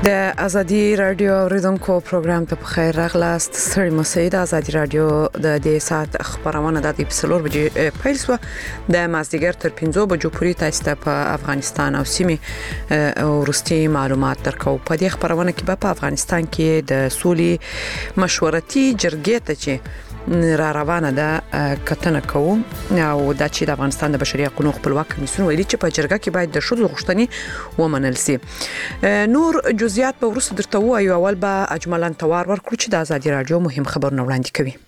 د ازادي رادیو اوریدونکو پروګرام ته بخیر راغلاست. ستړي مسعود ازادي رادیو د دې سات خبرونه د اپیسلور بجې پیل شو د مازدیګر تر 5 بجو پورې تاسو ته په افغانستان او سیمه ورستي معلومات درکو. په دې خبرونه کې په افغانستان کې د سولې مشورتي جرګې ته چې را روانه ده کتنه کوم او د چې د افغانستان د بشري حقوقو خپلواک کمیسیون ویلي چې په جرګه کې باید د شذ غوښتنې ومنل شي. نور جزئیات به ورسره درته وایو. اول به اجمالاً توار ورکړو چې د ازادي رادیو مهم خبرونه وړاندې کوي.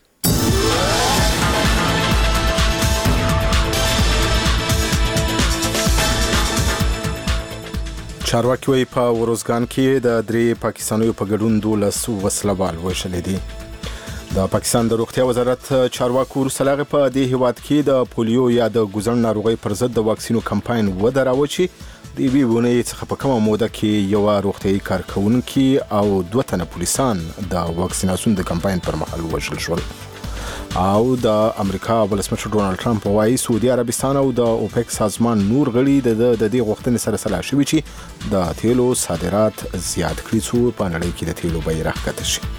چارواکي وایي په وروزګان کې د 3 پاکستانیو په ګډون 12 وسلوال وشل دي. د پاکستان د روغتیا وزارت چارواکو ورسلغه په دې هیواد کې د پولیو یا د ګوزن ناروغي پر ضد د واکسینو کمپاین ودراوه چې د ویبونه څخه په کومه موده کې یو روغتيایي کارکونکي او 2 تنه پولیسان د واکسیناسیون د کمپاین پر مهال وژل شول. او د امریکا ولسمشر ډونالد ټرمپ وايي سعودي عربستان او د اوپک سازمان نور غړي د دې غوښتنې سره سلا شوي چې د تیلو صادرات زیات کړي څو په نړۍ کې د تیلو بیه راکته شي.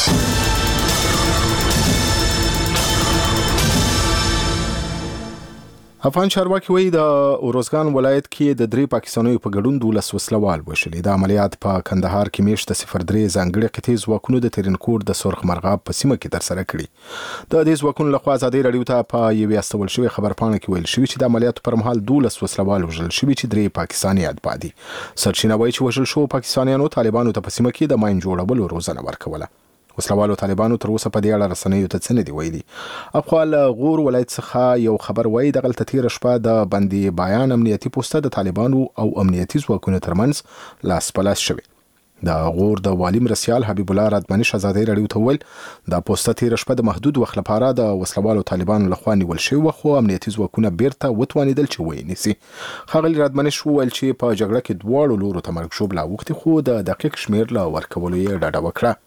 افغان چارواکي وایي د اوروزګان ولایت کې د 3 پاکستانیو په ګډون 12 وسلوال وشلې. د عملیات په کندهار کې میاشت 03 ځانګړي قطعي ځواکونو د ترینکوټ د سرخ مرغاب په سیمه کې ترسره کړي. د دې ځواکونو لخوا ازادي رادیو ته په یوې استول شوی خبرپاڼه کې ویل شوی چې د عملیاتو پر مهال 12 وسلوال وژل شوي چې 3 پاکستانیان پاتې. سرچینه وایي چې وژل شو پاکستانیانو طالبانو ته په سیمه کې د ماین جوړولو روزنه ورکوله. وسلوالو طالبانو تر اوسه په دې اړه رسنیو ته څه نه دی ویلي. افغان غور ولایت څخه یو خبر وایي د غلطه تیر شپه د بندي بیان امنیتي پوسټه د طالبانو او امنیتي ځواکونو ترمنځ لاس پلاس شوه. د غور د والی مرسیال حبیب الله رادمنش ازادي رادیو ته ویل د پوسټه تیر شپه د محدود وخت لپاره د وسلوالو طالبانو لخوا نیول شوی خو امنیتي ځواکونه بیرته وتوانیدل چې ویني. خغلی رادمنش ویل چې په جګړه کې دواړو لورو ته مرګ شوب لا وخت خو د دقیق شمیر لا ورکولو یې ډاډه وکړه.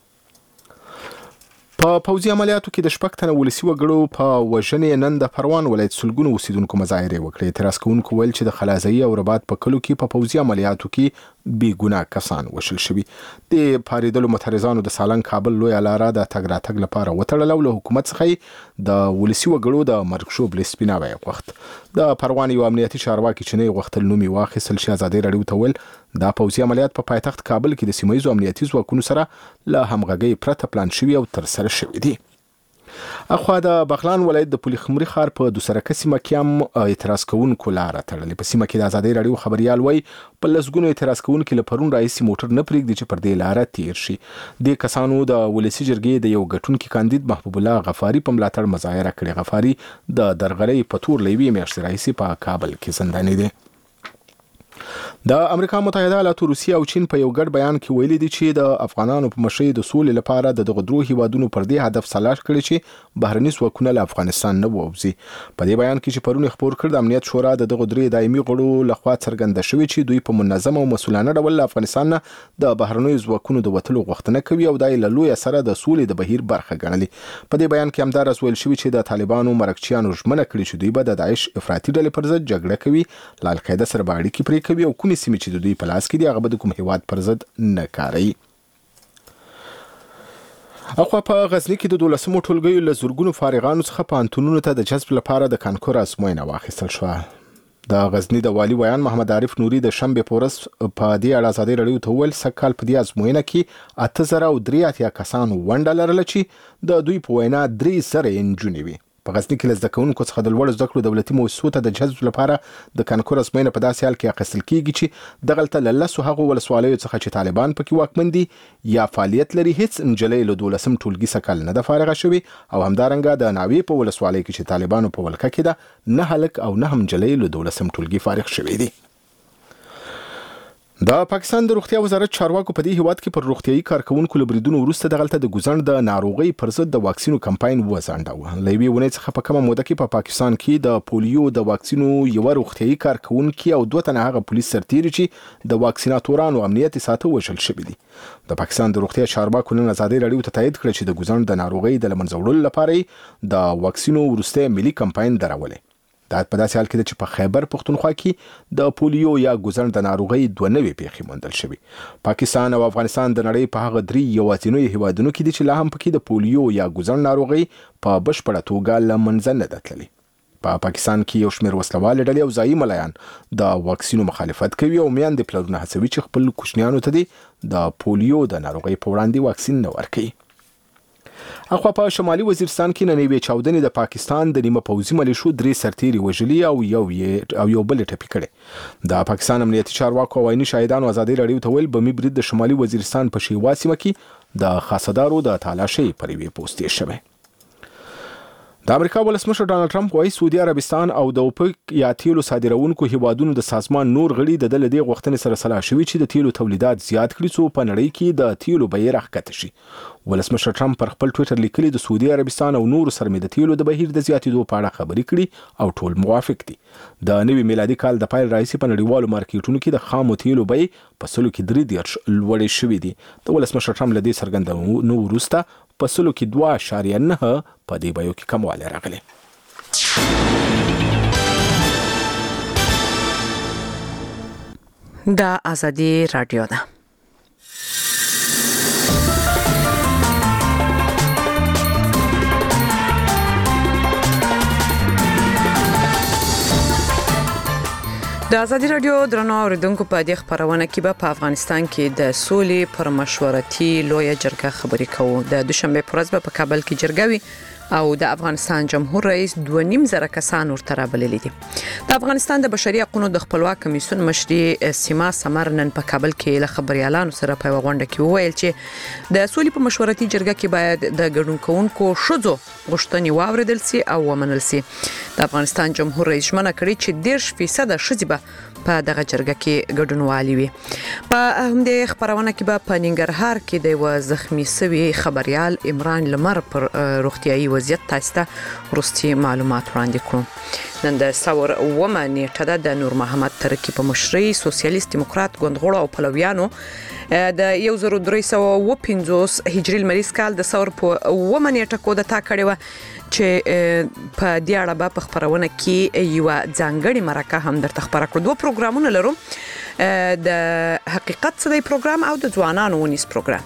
په پوځي عملیاتو کې د شپږ تنه ولسی وګړو په وژنې نن د پروان ولایت سلګونو اوسیدونکو مظاهره وکړې. اعتراض کوونکو ویل چې د خلازی او رباط په کلو کې په پوځي عملیاتو کې بې ګناه کسان وشل شوي. د پاریدلو متحرزانو د سالنګ کابل لوی لاره د تګ راتګ لپاره وتړل او له حکومت څخه د ولسی وګړو د مرګ شوب لیسپیناوي وخت. د پروان یو امنیتي چارواکي چې نه غوښتل نومي واخیستل شي ازادي رادیو ته ویل دا پوځي عملیات په پایتخت کابل کې د سیمایي امنیتي ځواکونو سره له همغږي پرته پلان شوی او تر سره شوی دی. اخوا د بغلان ولایت د پولیخمري ښار په دوسرکه سیمه کې هم اعتراض کوونکو لار تړلې. په سیمه کې د ازادي رادیو خبريال وای په لسګونو اعتراض کوونکو له پرون راځي موټر نه پریږدي چې پر دې لار تیر شي. د کسانو د ولسی جرګې د یو غټونکو کاندید محبوب الله غفاری په ملاتړ مظاهره کړې. غفاری د درغلي په تور لوي میاشتې راځي په کابل کې زنداني دي. د امریکا متحده ایالاتو روسیه او چین په یو ګډ بیان کې ویلي دي چې د افغانانو په مشرۍ د سولې لپاره د دغه درو هیوادونو پر دې هدف سلاش کړی چې بهرني ځواکونه له افغانستان نه ووځي. په دې بیان کې چې پرون خبر کړ د امنیت شورا د دغه درې دایمي غړو لخوا څرګنده شوې چې دوی په منظم او مسؤلانه ډول له افغانستان نه د بهرني ځواکونو د وټلو غوښتنه کوي او دای له لوی سره د سولې د بهیر برخه ګڼلي. په دې بیان کې همدار ویل شوی چې د طالبانو مرکچیانو ژمنه کړې چې دوی به د داعش افراطي ډلې پر ضد جګړه کوي، له القاعده سره باندې کې پرې کوي او کومې سیمې چې دوی په لاس کې دي هغه به د کوم هیواد پر ضد نه کاروي. اخوا په غزنی کې د 12 ټولګیو له زورګونو فارغانو څخه پانتونونو ته د جذب لپاره د کانکور ازموینه واخیستل شوه. د غزنی د والی ویان محمد عارف نوري د شنبه پورس په دې اړه ازادي رادیو ته ویل سکهال په دې ازموینه کې 8003 کسان ونډه لرله چې د دوی په وینا 300 انجونې وي. په غزنی کې لزده کوونکو څخه د لوړ زده کړو دولتي مؤسسو ته د جذب لپاره د کانکور ازموینه په داسې حال کې اخیستل کیږي چې دغلته له لسو هغو ولسوالیو څخه چې طالبان پکې واکمن دي یا فعالیت لري هیڅ نجلۍ له 12 ټولګي سکهال نه د فارغه شوي او همدارنګه د ناوې په ولسوالۍ کې چې طالبانو په ولکه کې ده نه هلک او نه هم نجلۍ له 12 ټولګي فارغ شوي دي. د پاکستان د روغتیا وزارت چارواکو په دې هیواد کې پر روغتيایي کارکونکو لبریدونو وروسته دغلته د ګوزن د ناروغي پر ضد د واکسینو کمپاین وځانډاوه. لوي ونې څخه په کومه موده کې په پاکستان کې د پولیو د واکسینو یو روغتيایي کارکونکو او 2 تنه هغه پولیس سرتیري چې د واکسیناتورانو امنیت ساتو وشل شوی دي. د پاکستان د روغتیا چارواکو نن ازادي رادیو ته تایید کړ چې د ګوزن د ناروغي د لمنځه وړلو لپاره د واکسینو وروسته ملي کمپاین درولې. دا په داسې حال کې چې په خیبر پختونخوا کې د پولیو یا ګوزن د ناروغۍ 2 نوې پیښې موندل شوې. پاکستان او افغانستان د نړۍ په هغه 3 یوازینیو هیوادونو کې دي چې لا هم پکې د پولیو یا ګوزن ناروغۍ په بشپړه توګه له منځه نه ده تللې. په پاکستان کې یو شمېر وسلوالې ډلې او ځایي ملایان د واکسینو مخالفت کوي او میاندې پلرونه هڅوي چې خپل کوچنیانو ته د پولیو د ناروغۍ په وړاندې واکسین نه ورکړي. اخوا په شمالي وزیرستان کې نننۍ چاودنې د پاکستان د نیمه پوځي ملیشو 3 سرتیري وژلي او یو بل ټپي کړي. د پاکستان امنیتي چارواکو او عیني شاهدانو ازادي راډیو ته ویل بمي برید د شمالي وزیرستان په شیوا سیمه کې د خاصدارو د تالاشۍ پر یوې پوسټې شوی. د امریکا ولسمشر ډانلډ ټرمپ وايي سعودي عربستان او د اوپک یا تیلو صادرونکو هیوادونو د سازمان نور غړي د دې غوښتنې سره سلا شوي چې د تیلو تولیدات زیات کړي څو په نړۍ کې د تیلو بیه راښکته شي. ولسمشر ټرمپ پر خپل ټویټر لیکلي د سعودي عربستان او نور سره د تیلو د بهیر د زیاتېدو په اړه خبرې کړي او ټول موافق دي. د نوي میلادي کال د پیل راځي په نړیوالو مارکیټونو کې د خامو تیلو بیه په 3.3 لوړې شوې دي. د ولسمشر ټرمپ له دې څرګندونو وروسته په 2.9 په دې بیو کې کموالی راغلی. دا ازادي رادیو ده. د ازادي رادیو درنو اوریدونکو په دې خبرونه کې به په افغانستان کې د سولې پر مشورتي لویه جرګه خبرې کوو. د دوشنبه پر ورځ په کابل کې جرګه وي او د افغانستان جمهور رئیس 2.5 کسان ورته رابللي دي. د افغانستان د بشري حقوقو د خپلواک کمیسیون مشري سیما سمر نن په کابل کې له خبريالانو سره په غونډه کې وویل چې د سولې په مشورتي جرګه کې باید د ګډون کوونکو شذو غوښتنې واوریدل سي او ومنل سي. د افغانستان جمهور رئیس ژمنه کړې چې 10% شذې به په دغه جرګه کې ګډونوالي وي. په همدې خبرونه کې به په ننګرهار کې د یو زخمی شوی خبريال عمران لمر پر روغتيایي وضعیت تاسو ته ورستي معلومات وړاندې کړو. نن د ثور ومه نیټه د نور محمد ترکی په مشرۍ سوسیالیست دیموکرات ګوندغړو او پلویانو د 1350 هجری لمریز کال د ثور په ومه نیټه کو د تا کړي و چې په دې اړه په خبرونه کې یو ځانګړي مرکه هم درته خبره کړو. 2 پروګرامونه لرو، د حقیقت صدای پروګرام او د ځوانانو ونیس پروګرام.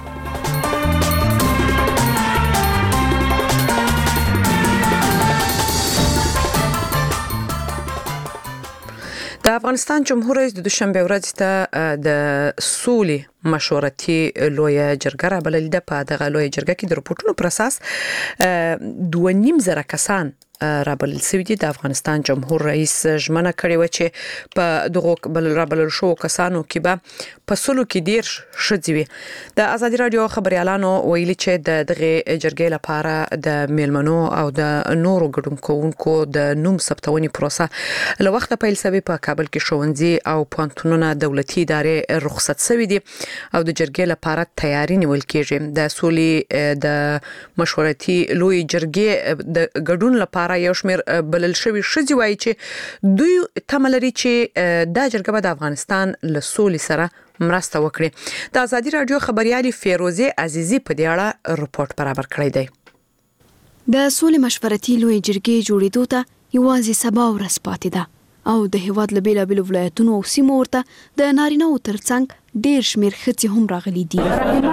د افغانستان جمهور رئیس د دوشنبه ورځ ته د سولې مشورتي لویه جرګه رابللې ده. په دغه لویه جرګه کې د رپورټونو پر اساس 2.5 کسان رابلل شوي دي. د افغانستان جمهور رئیس ژمنه کړې و چې په دغه رابلل شو کسانو کې به په 10 شذې وي. د ازادي رادیو خبريالانو ویلي چې د دغه جرګې لپاره د میلمنو او د نورو ګډون کوونکو د نوم ثبتونې پروسه له وخته پیل شوی. په کابل کې ښوونځي او پوهنتونونه دولتي ادارې رخصت شوي دي او د جرګې لپاره تیاری نیول کېږي. د سولې د مشورتي لوی جرګې د ګډون لپاره یو شمېر بلل شوی شذې وایي چې دوی تملري چې دا جرګه د افغانستان له سولې سره مرسته وکړي. د ازادي رادیو خبريالي فیروزه عزیزی په دې اړه رپورټ برابر کړی دی. د سولې مشورتي لوی جرګې جوړېدو ته یوازې سبا ورځ پاتې ده او د هیواد له بیلابیلو ولایتونو او سیمو ورته د نارینه‌و ترڅنګ ډېر شمېر ښځې هم راغلي دي.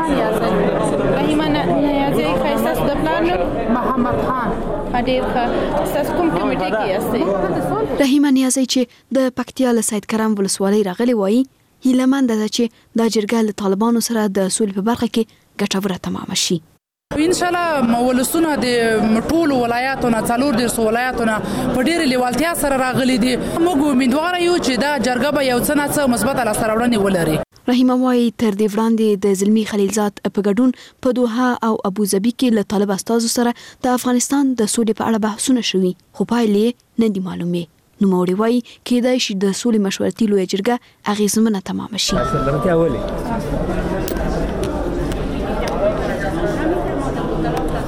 رحیمه نیازی چې د پکتیا له سید کرم ولسوالۍ راغلي وایي هیله‌منده ده چې دا جرګه له طالبانو سره د سولې په برخه کې ګټوره تمامه شي. ان شاء الله ولسونه د ټولو ولایاتونو 14 ولایاتونو په ډېر لیوالتیا سره راغلي دي. موږ امیدوار یو چې دا جرګه به یو څه نه څه مثبت لاسته راوړنې ولري. رحیمه وايي تر دې وړاندې د زلمی خلیلزاد په ګډون په دوحه او ابوظبي کې له طالب استازو سره د افغانستان د سولې په اړه بحثونه شوي خو پایلې نه دي معلومې. نوموړي وايي کېدای شي د سولې مشورتي لویه جرګه اغېزمنه تمامه شي.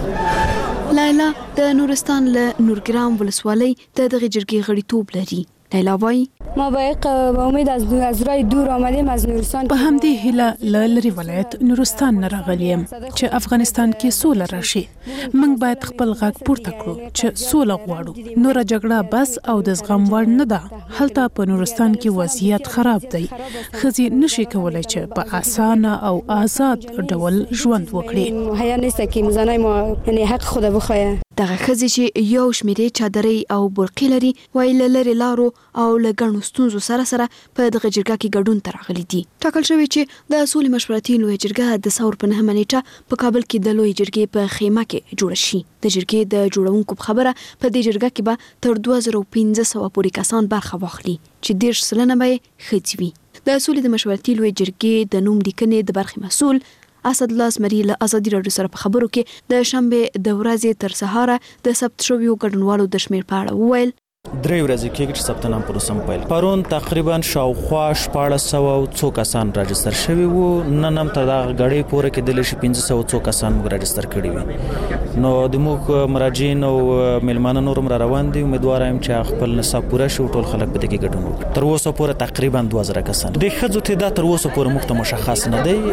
لایلا د نورستان له نورګرام ولسوالۍ د دغه جرګې غړیتوب لري. لیلا وایي ما با امید از راه دور آمدیم از نورستان. په همدې هیله له لرې ولایت نورستان نه راغلی یم چې افغانستان کې سوله راشي. موږ باید خپل غږ پورته کړو چې سوله غواړو. نوره جګړه بس او د زغم وړ نه ده. هلته په نورستان کې وضعیت خراب دی. ښځې نشي کولی چې په اسانه او آزاد ډول ژوند وکړي. حیا نیست که زنای ما یعنی حق خود بخواه. دغه ښځې چې یو شمېرې چادرۍ او برقې لري وایي له لرې لارو او له ګڼو ستونزو سره په دغه جرګه کې ګډون ته راغلي دي. ټاکل شوی چې د سولې مشورتي لویه جرګه د ثور په 9 نیټه په کابل کې د لویې جرګې په خیمه کې جوړه شي. د جرګې د جوړونکو په خبره په دې جرګه کې به تر 2500 پورې کسان برخه واخلي چې 10% به ښځې وي. د سولې د مشورتي لویې جرګې د نوم لیکنې د برخې مسؤل اسد الله زمري له ازادي راډیو سره په خبرو کې د شنبه د ورځې تر سهاره د ثبت شویو ګډونوالو د شمیر په اړه وویل. 3 ورځې کېږي چې ثبت نام پروسه پیل. پرون تقریبا شاوخوا 1400 کسان راجستر شوي وو. نن هم تر دا غړې پورې کېدل شي 1500 کسان موږ راجستر کړي وي. نو د موږ مراجعین او ملمانه نورم را روان دي. امیدوار یم چې خپل نصاب پوره شي او ټول خلک به دغه ګډون وکړي. تر اوسه پورې تقریبا 2000 کسان. د ښځو تعداد تر اوسه پورې مخته مشخص نه دی.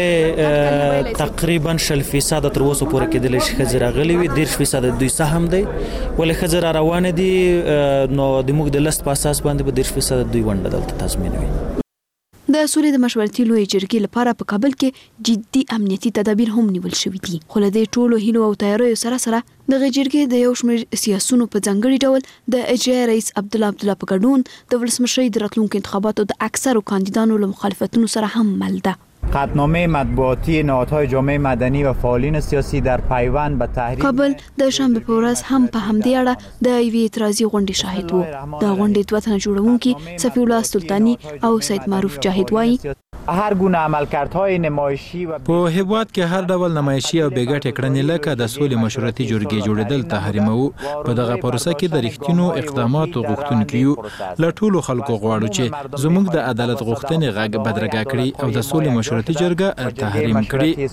ولې تقریبا 0% تر اوسه پورې کېدل شي ښځې راغلي وي. 10% دوی سهم دی. ولې ښځې را روان دي نو د موږ د لست په اساس باندې به 10% دوی ونډه دلته تضمین وي. د سولې د مشورتي لویې جرګې لپاره په کابل کې جدي امنیتي تدابیر هم نیول شوي دي. خو له دې ټولو هیلو او تیاریو سره د جرګې د یو شمېر سیاسونو په ځانګړي ډول د اجرایي رئیس عبدالله په ګډون د ولسمشرۍ د راتلونکو انتخاباتو د اکثرو کاندیدانو له مخالفتونو سره هم مل ده. قطعنامه مطبوعاتی نهادهای جامعه مدنی و فعالین سیاسی در پیوند به تحریم کابل د شنبه په ورځ هم په همدې اړه د یوې اعتراضي غونډې شاهد وو. د غونډې 2 تنه جوړونکي صفی الله سلطانی او سید معروف جاهد وایي هر گونه عملکردهای نمایشی و په هیواد کې هر ډول نمایشي او بیګټ کړنې لکه د سولې مشورتي جرګې جوړیدل تحریمو. په دغه پروسه کې د رښتینو اقداماتو غوښتونکو یو له ټولو خلکو غواړو چې زموږ د عدالت غوښتنې غږ بدرګه کړي او د سولې مشورتي جرګه تحریم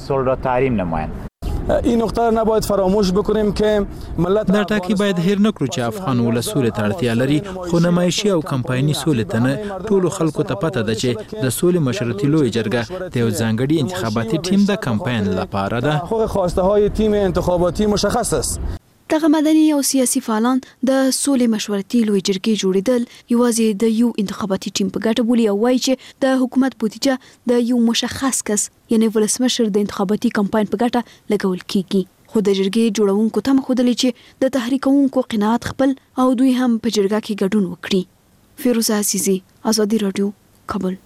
کړي. این نقطه را نباید فراموش بکنیم که ملت دا ټاکی باید هیر نکړو چې افغان ولس سولې ته اړتیا لري. خو نمایشي او کمپایني سولې ته نه. ټولو خلکو ته پته ده چې د سولې مشورتي لویه جرګه د یو ځانګړي انتخاباتي ټیم د کمپاین لپاره ده. حقوق خواسته های تیم انتخاباتی مشخص است. دغه مدني او سیاسي فعالان د سولې مشورتي لویې جرګې جوړیدل یوازې د یو انتخاباتي ټیم په ګټه بولي او وایي چې د حکومت بودیجه د یو مشخص کس یعنی ولسمشر د انتخاباتي کمپاین په ګټه لګول کیږي. خو د جرګې جوړونکو ته مخودلې چې د تحریکونکو قناعت خپل او دوی هم په جرګه کې ګډون وکړي. فیروزه عزیزی، ازادي رادیو، کابل.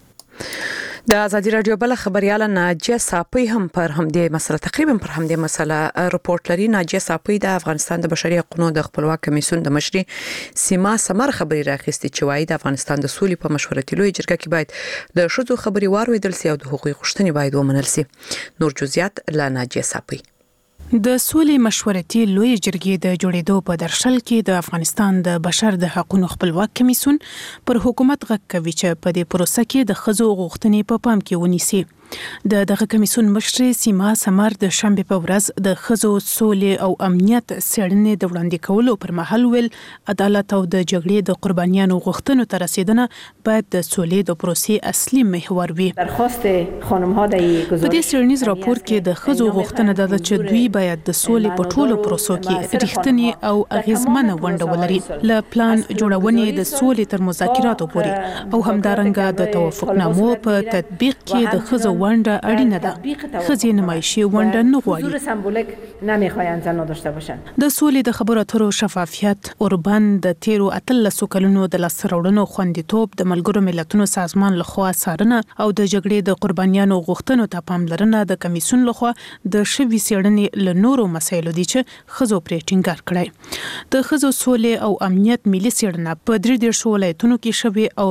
د ازادي رادیو بل خبرياله ناجیه صافی هم پر همدې مسله تقریبا پر همدې مسله رپورت لري. ناجیه صافی د افغانستان د بشري حقوقو د خپلواک کمیسیون د مشري سیما سمر خبري راخستي چې وايي د افغانستان د سولې په مشورتي لویه جرګه کې باید د شذو خبري وارویدل سي او د حقوقي غوښتنې باید ومنل سي. نور جزئیات لا ناجیه صافی. د سولې مشورتي لویه جرګې د جوړېدو په درشل کې د افغانستان د بشر د حقوقو خپلواک کمیسیون پر حکومت غږ کوي چې په دې پروسه کې د ښځو غوښتنې په پام کې ونیسي. دغه کمیسیون مشر سیما سمر د شنبه په ورځ د ښځو سولې او امنیت څېړنې د وړاندې کولو پر مهال ویل عدالت او د جګړې د قربانیانو غوښتنو ته رسیدنه باید د سولې د پروسې اصلي محور وي. درخواست خانم‌ها د په دې څېړنیز راپور کې د ښځو غوښتنه ده چې دوی باید د سولې په ټولو پروسو کې رښتینی او اغیزمنه ونډه ولري، له پلان جوړونې د سولې تر مذاکراتو پورې او همدارنګه د توافقنامو په تطبیق کې د ښځو ونډه اړینه ده. ښځې نمایشي ونډه نه غواړي. سمبولیک نمیخواین زنان داشته باشن. د سولې د خبرو اترو شفافیت، اوربند د تیرو 13 کلونو د لاسته راوړنو خوندیتوب، د ملګرو ملتونو سازمان لخوا څارنه او د جګړې د قربانیانو غوښتنو ته پاملرنه د کمیسیون لخوا د شوي څېړنې له نورو مسایلو دي چې ښځو پرې ټینګار کړی. د ښځو سولې او امنیت ملي څېړنه په 33 ولایتونو کې شوې او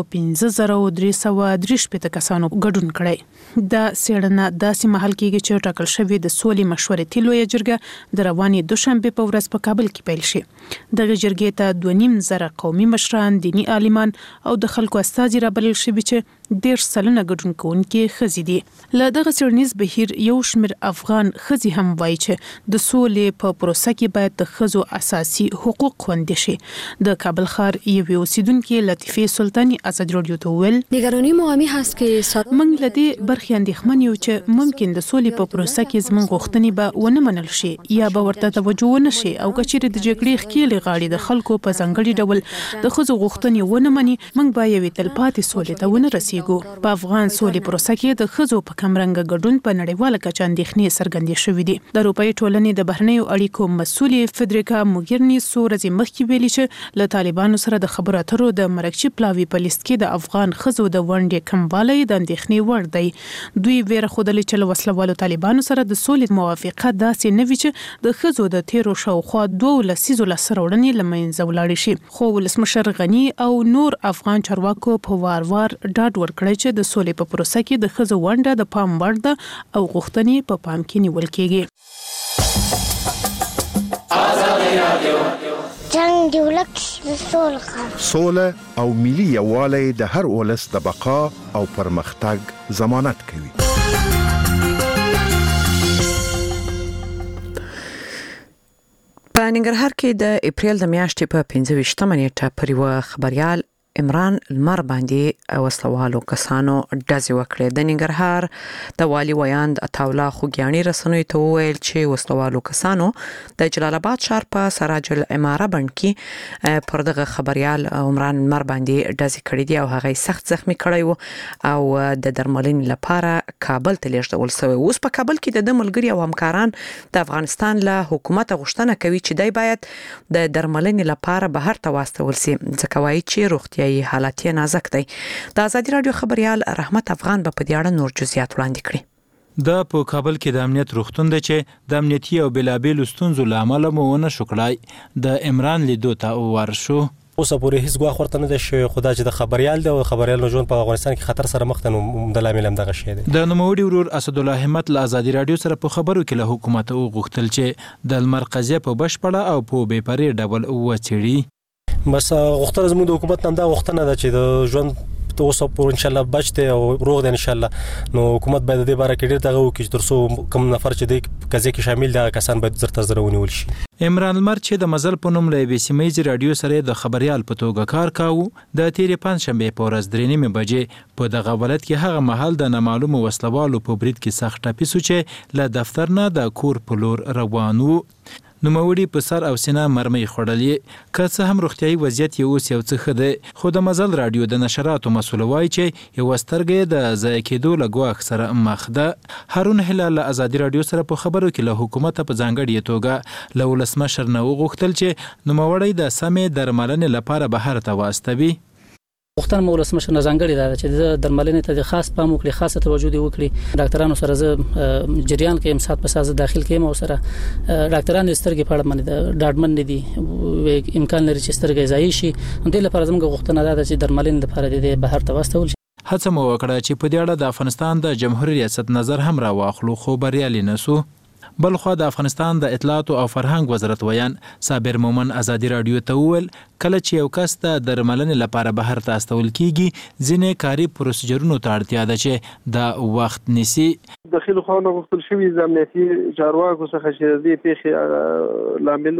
15363 کسانو ګډون کړی. دا څېړنه داسې مهال کېږي چې ټاکل شوې د سولې مشورتي لویه جرګه د روانې دوشنبه په ورځ په کابل کې پیل شي. دغه جرګې ته 2.5 زره قومي مشران، دیني عالمان او د خلکو استازي رابلل شوي چې ډیر سلنه ګډون کوونکي خزي دي. له دغه څېړنیز بهیر یو شمېر افغان خزي هم وایي چې د سولې په پروسه کې باید د خزو اساسي حقوق خوندي شي. د کابل ښار یو اوسیدونکو لطیفه سلطانی ازادي رادیو ته ویل نگرانی مهمی هست که موږ لدی برخي اندېښمن یو چې ممکن د سولې په پروسه کې زموږ غوښتنې به ونه منل شي یا به ورته توجه ونه شي او کچېرې د جګړې ښکېلې غاړې د خلکو په ځانګړي ډول د ښځو غوښتنې ونه مني موږ به یوې تلپاتې سولې ته ونه رسیږو. په افغان سولې پروسه کې د ښځو په کمرنګه ګډون په نړیواله کچه اندېښنې څرګندې شوې دي. د اروپایي ټولنې د بهرنیو اړیکو مسؤلې فدریکا موګرني څو ورځې مخکې ویلي چې له طالبانو سره د خبرو اترو د مرکچي پلاوي په لیست کې د افغان ښځو د ونډې کموالی د اندېښنې وړ دی. دوی ویره ښودلې چې له وسلوالو طالبانو سره د سولې موافقه داسې نه وي چې د ښځو د تیرو شاوخوا 2 لسیزو لاسته راوړنې له منځه ولاړې شي. خو ولسمشر غني او نور افغان چارواکو په وار ډاډ ورکړی چې د سولې په پروسه کې د ښځو ونډه د پام وړ ده او غوښتنې په پام کې نیول کېږي. جنگ دی ولک د سوله او ملي یووالی د هر ولس د بقا او پرمختګ ضمانت کوي. په ننګرهار کې د اپریل د میاشتې په 25مه نیټه پر یو خبريال عمران لمر باندې وسلوالو کسانو ډزې وکړې. د ننګرهار د والي ویاند عطاالله خوګیاني رسنیو ته وویل چې وسلوالو کسانو د جلال آباد ښار په سراج العماره بند کې پر دغه خبريال عمران لمر باندې ډزې کړې دي او هغه سخت زخمی کړی و او د درملنې لپاره کابل ته لیږدول شوی. اوس په کابل کې د ملګری او همکاران د افغانستان له حکومت غوښتنه کوي چې دای باید د درملنې لپاره بهر ته واستول شي ځکه وايي چې روغتیا حالت یې نازک دی. د ازادي رادیو خبريال رحمت افغان په دې اړه نور جزئیات وړاندې کړي. د په کابل کې د امنیت روغتون د چې د امنیتي او بلابل ستونزو لامل مو ونه شکړای د عمران لیدو ته ورشو. اوسه پورې هیڅ غوا خورته نه شي خدای چې د خبريال دی او خبريال نو ژوند په افغانستان کې خطر سره مخ ته نو د لامل هم دغه شی دی. د نوموړي ورور اسد الله همت له ازادي رادیو سره په خبرو کې له حکومت او غوښتل چې د مرکزیه په بشپړه او په بې پرې ډول وڅېړي. بس غوښتنه زموږ د حکومت نن دا غوښتنه ده چې د ژوند اوسه پور ان شاء الله بچته او روغ دي ان شاء الله نو حکومت باید د باره کې ډیر دغه وکړي ترڅو کوم نفر چې د قضیه کې شامل دي کسان باید زر ونیول شي. عمران لمر چې د مزل په نوم له بي سي ميز رادیو سره د خبريال په توګه کار کاوه د تیرې پنځشنبه په ورځ 3:30 بجې په دغه ولادت کې هغه محل د نامعلومه وسلوالو په برید کې سخت ټپي سو چې له دفتر نه د کور په لور روان وو. نوموړي په سر او سینه مرمۍ خوړلې که څه هم روغتیايي وضعیت یې اوس یو څه ښه دی خو د مزل رادیو د نشراتو مسؤل وایي چې یو سترګې د ضایع کېدو له ګواښ سره مخ ده. هارون هلال له ازادي رادیو سره په خبرو کې له حکومت په ځانګړې توګه له ولسمشر نه وغوښتل چې نوموړی د سمې درملنې لپاره بهر ته واستوي. غوښتنه مو ولسمشر نه ځانګړې ده چې د درملنې ته خاص پام وکړي خاصه توجه وکړي. ډاکټرانو سره زه جریان کې امسات په ساز داخل کې مو سره ډاکټرانو سترګې په اړه باندې ډاډمن دي امکان لري چې سترګې ځای شي. د لپاره زموږ غوښتنه ده چې درملنې لپاره د بهر ته واستول شي. هڅه مو وکړه چې په دې اړه د افغانستان د جمهوریت ریاست نظر هم را واخلو خو بریالي نسو. بلخو د افغانستان د اطلاعات او فرهنګ وزارت ویان صابر مومن ازادي رادیو ته وویل کله چې یو کس ته درملنې لپاره بهر ته استول کیږي ځینې کاري پروسیجرونو ته اړتیا ده چې د وخت نیسي. د خلکو خو غوښتل شوی د امنیتي چارواکو څخه چې دې پیښې لامل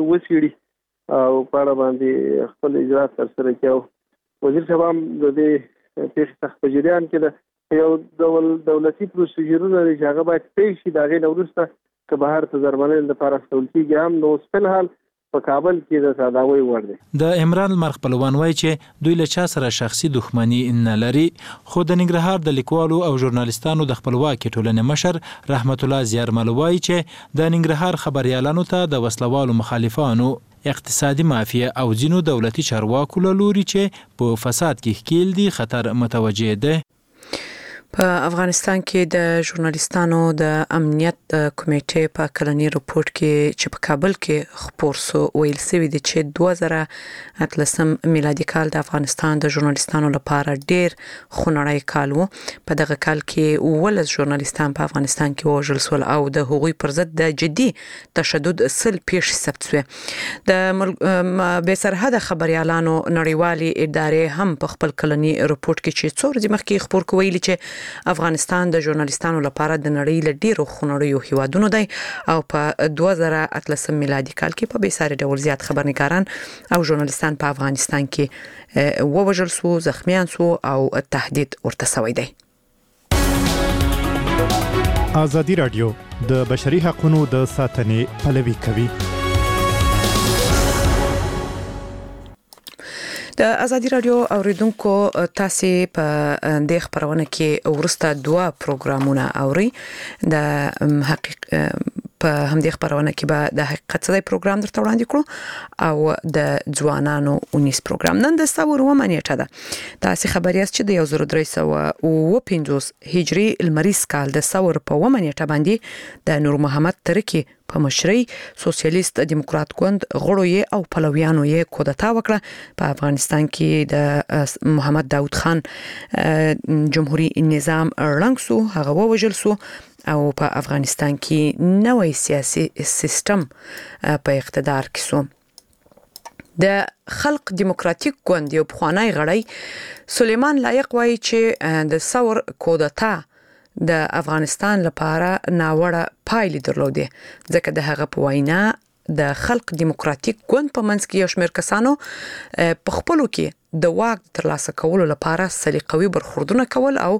وڅېړي او په اړه باندې خپل اجرات ترسره کړي. وزیر صاحب هم د دې پیښې څخه په جریان کې ده یو دولتي پروسیجرونه چې هغه باید طی شي د هغې نه وروسته که بهر ته درملنې لپاره استول کېږي هم نو اوس فلحال په کابل کې د تداوی وړ دی. د عمران لمر خپلوان وایي چې دوی له چا سره شخصي دښمني نه لري خو د ننګرهار د لیکوالو او ژورنالیستانو د خپلواکۍ ټولنې مشر رحمت الله زیارمل وایي چې د ننګرهار خبريالانو ته د وسلوالو مخالفانو اقتصادي مافیا او ځینو دولتي چارواکو له لوري چې په فساد کې ښکیل دي خطر متوجه ده. په افغانستان کې د ژورنالیستانو د امنیت کمیټې په کلنی رپورت کې چې په کابل کې خبر سو ویل سوي دي چې 2018 میلادي کال د افغانستان د ژورنالیستانو لپاره ډیر خونړی کال وو. په دغه کال کې ولس ژورنالیستان په افغانستان کې وژل شول او د هغوی پر ضد د جدي تشدد سل پیښ ثبت شوه. د بې سرحده خبريالانو نړیوالې ادارې هم په خپل کلنی رپورت کې چې څو ورځې مخکې خبر کوي چې افغانستان د ژورنالیستانو لپاره د نړۍ له ډیرو خونړیو هیوادونو دی او په 2018 میلادي کال کې په بیساري ډول زیات خبرنګاران او ژورنالیستان په افغانستان کې ووژل شو، زخمیان شو او تهدید ورته شوی دی. ازادي رادیو د بشري حقوقو د ساتنې پلوي کوي. د ازادي رادیو اوریدونکو تاسو په د خبرونه کې ورسته 2 پروګرامونه اوري. د حقیقت په همدې خبرونه کې به د حقیقت صدای پروګرام درته وړاندې کړو او د ځوانانو 19 پروګرام. نن د ثور و منیټه ده. تاسو خبرياست چې د 1350 هجری المریز کال د ثور په و منیټه باندې د نور محمد ترکی په مشرۍ سوسیالیست دیموکرات ګوند غړو یې او پلویانو یې کودتا وکړه. په افغانستان کې د محمد داود خان جمهوریت نظام رنګ سو، هغه ووژل سو او په افغانستان کې نوې سیاسي سیستم په اقتدار کې سو. د خلق دیموکراتیک ګوند یو پخوانی غړی سلیمان لایق وایي چې د ثور کودتا د افغانستان لپاره ناوړه پایلې درلودې ځکه د هغه په وینا د خلق دیموکراتیک ګوند په منځ کې یو شمېر کسانو په خپلو کې د واک ترلاسه کولو لپاره سلیقوي برخوردونه کول او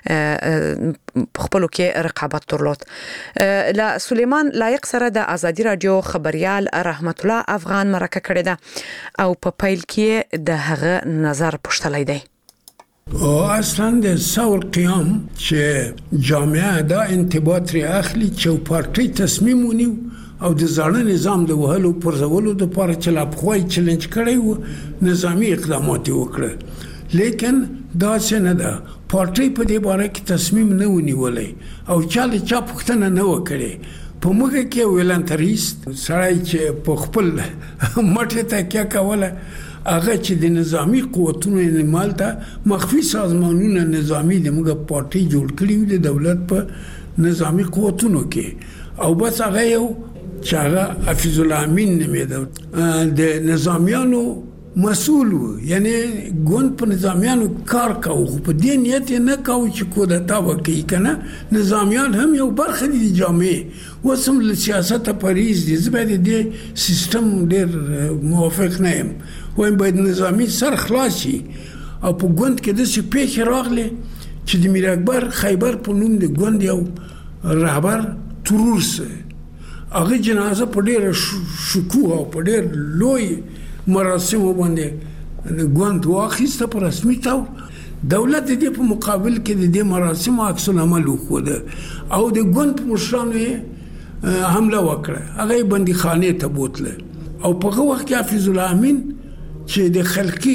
په خپلو کې رقابت درلود. له سلیمان لایق سره د ازادي رادیو خبريال رحمت الله افغان مرکه کړې ده او په پیل کې د هغه نظر پوښتلی دی. اصلا د ثور قیام چې جامعه دا انتباط ری اخلي چې پارټي تصمیم ونیو او د ځاړه نظام د وهلو پرځولو د پاره چې لا خوای چیلنج کړی و نظامی اقدامات وکړه، لیکن دا څنګه ده پارټي په دې باره کې تصمیم نه ونیولې او چا پوښتنه نه وکړي. په موږ کې ویلانتریست سړی چې په خپل مټه تکیه کوله هغه چې د نظامی قوتونو انمال ته مخفي سازمانونه نظامی د موږ پارټي جوړ کړی د دولت په نظامی قوتونو کې او بس هغه یو چې هغه حفیظ الله امین نومېده د نظامیانو مسؤل و، یعنی ګوند په نظامیانو کار کاوه خو په دې نیت نه کاوه چې کودتا وکړي کنه. نظامیان هم یو برخه دي د جامعې اوس هم له سیاسته پریز دي. زه باید د سیستم ډېر موافق نه یم، وایم باید نظامی سر خلاص شي او په ګوند کې داسې پیښې راغلې چې د میر اکبر خیبر په نوم د ګوند یو رهبر ترور سه هغه جنازه په ډېره شکوه او په ډېر لوی مراسمو باندې ګوند واخیسته په رسمي تور. دولت دې په مقابل کې د دې مراسمو عکس العمل وکړ او د ګوند په مشرانو حمله وکړه، هغه بندیخانه ته بوتله او په هغه وخت کې حفیظ الله امین چې د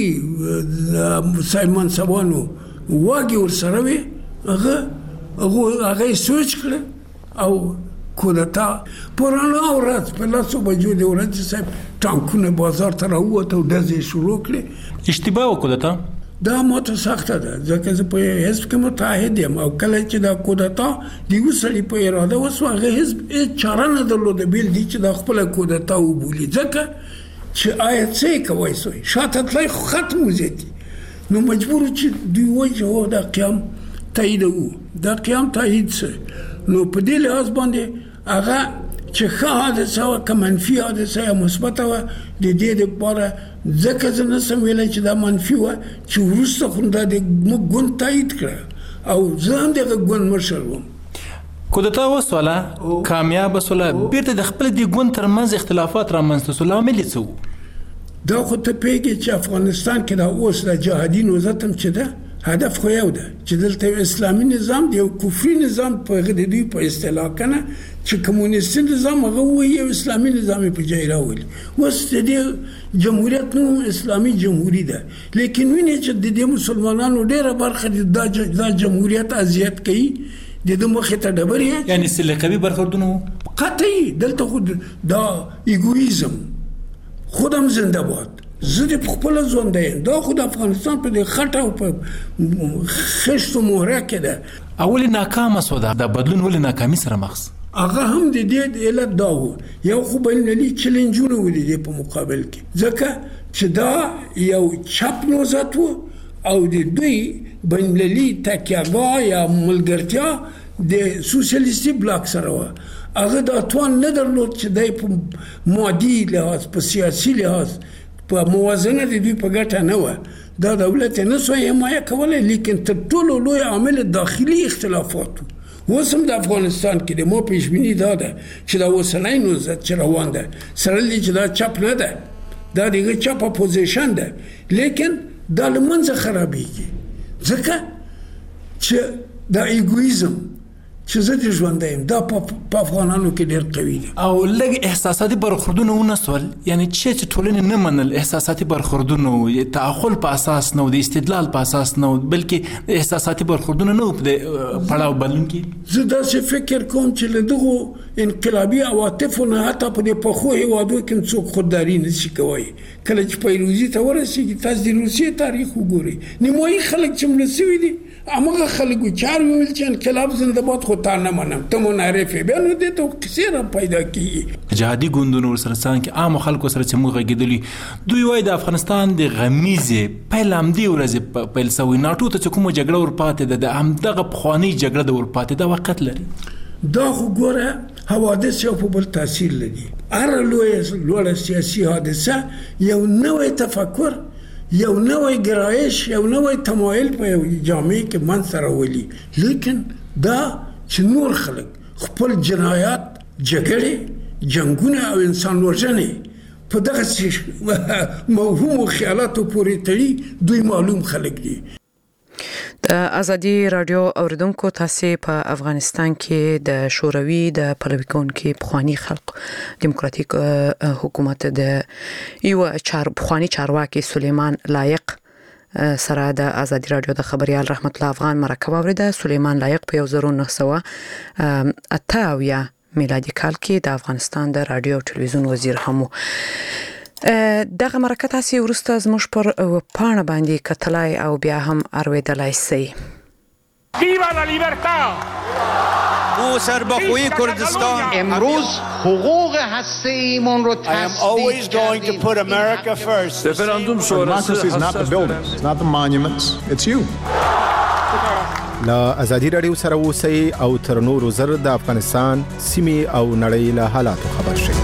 خلقي سایمن سبانو واګي ورسره وي هغه سوچ کړ او کودتا پرانا ورځ په لاسو بجو د ورځ صاحب ټانکونه بازار ته راووت او دزې شروع کړې. اشتباه وکړه دا ماته سخته ده ځکه زه په حزب کې متحد یم او کله چې دا کودتا د یو سړي په اراده وسو هغه حزب چاره نه درلوده بیل دي چې د خپل کودتا وبولي ځکه چې آیا څه کوي سوی شاته تلای ختم وزيتي نو مجبور چې دوی وایي دا قیام تایید وو دا قیام تایید سه نو په دې لحاظ باندې هغه چې ښه حادثه وه که منفي حادثه یا مثبته وه د دې دپاره ځکه زه نسم ویلی چې دا منفي وه چې وروسته خو دا د موږ ګوند تایید کړه او زه هم دغه ګوند مشر وم. کودتا وسوله کامیاب وسوله بیرته د خپل د ګوند ترمنځ اختلافات رامنځته سول لامل یې څه و؟ دا خو ته پوهېږې چې افغانستان کې دا اوس د جهادي نوزت هم چې ده هدف خو یو ده چې دلته اسلامي نظام دی او کفري نظام په غدي په اصطلاح کنه چې کمونیستي نظام هغه وایي اسلامي نظام په ځای راولي وس دې جمهوریت نو اسلامي جمهوریت ده لیکن ویني چې د مسلمانانو ډیره برخه د جمهوریت اذیت کوي د مخه ته ډبرې یعنی سلیقوي برخوردونه قطعي دلته خود دا ایګویزم خودم زنده باد زه د خپل ژوند دی دا خود افغانستان په دې خټه او په خشت مهره کې ده اول ناکامه سو ده د بدلون ول ناکامي سره مخ هغه هم د دې علت دا و یو خو بلنلي چیلنجونه ولې په مقابل کې ځکه چې دا یو چپ نوزات و او د دوی بلنلي تکیه‌ګاه یا ملګرتیا د سوسیالیستي بلاک سره و هغه دا توان نه درلود چې دای په مادي لحاظ په سیاسي لحاظ په موازنه د دوی په ګټه نه و دا دولت نه سوی حمایه کوله لیکن تر ټولو لوی عامل داخلي اختلافات وسم د افغانستان کې د مو پیشبینی دا ده چې دا وسلای نو چې روان ده سره چې دا چپ نه ده دا دغه چپ اپوزیشن ده لیکن دا لمنځه خرابېږي ځکه چې دا ایګویزم چې زه د ژوندایم دا په افغانانو کې ډېر قوي دي او لږ احساساتي برخوردونه ونسول یعنی چې ټولنه نه منل احساساتي برخوردونه تعقل په اساس نه د استدلال په اساس نه بلکې احساساتي برخوردونه نه په پړاو بدلون کې زه دا څه فکر کوم چې له دغه انقلابي عواطفونه حتی په پخو هیوادو کې څوک خودداري نشي کوي کله چې پیروزي ته ورسېږي تاسو د روسیې تاریخ وګورئ نیمایي خلک چې مړه شوي دي هغه خلکو چار ویل چې انقلاب زنده باد خو تا نه منم ته منعرفې بیا نو دې ته کیسې را پیدا کیږي جهادي ګوندونو سره څنګه کې عام خلکو سره چې موږ غږېدلي دوی وایي د افغانستان د غمیزې پیل همدې ورځې پیل شوی ناټو ته کومه جګړه ورپاتې ده د همدغه پخواني جګړه د ورپاتې ده وخت لري دا خو ګوره حوادث یو په بل تاثیر لري هر لوړه سیاسي حادثه یو نوې تفکر یو نوې ګرایش یو نوې تمایل په یو جامعه کې منځ راولي لیکن دا چې نور خلک خپل جنایات جګړې جنگونه او انسان وژنې په دغه موهوم او خیالاتو پورې تړي دوی معلوم خلک دي د ازادي رادیو اوریدونکو تاسو په افغانستان کې د شوروي د پلوي کونکو پخوانی خلق دیموکراتیک حکومت د یو پخوانی چارواکي سلیمان لایق سره د ازادي رادیو د خبريال رحمت الله افغان مرکه اوریده سلیمان لایق په 1988 میلادي کال کې د افغانستان د رادیو او ټلویزیون وزیر هم دغه مرکه تاسو ورسته زموږ پر پاڼه باندې کتلای او بیا هم ارویدلای سي ویوا لا لیبرتا او سربخوی کردستان امروز حقوق هسته‌ایمون رو I am always going to put America first. Referendum sonrası is not the buildings, it's not the monuments, it's you. لا ازادي رادیو سره اوسئ او تر نورو زر د افغانستان سیمې او نړۍ له حالاتو خبر شئ.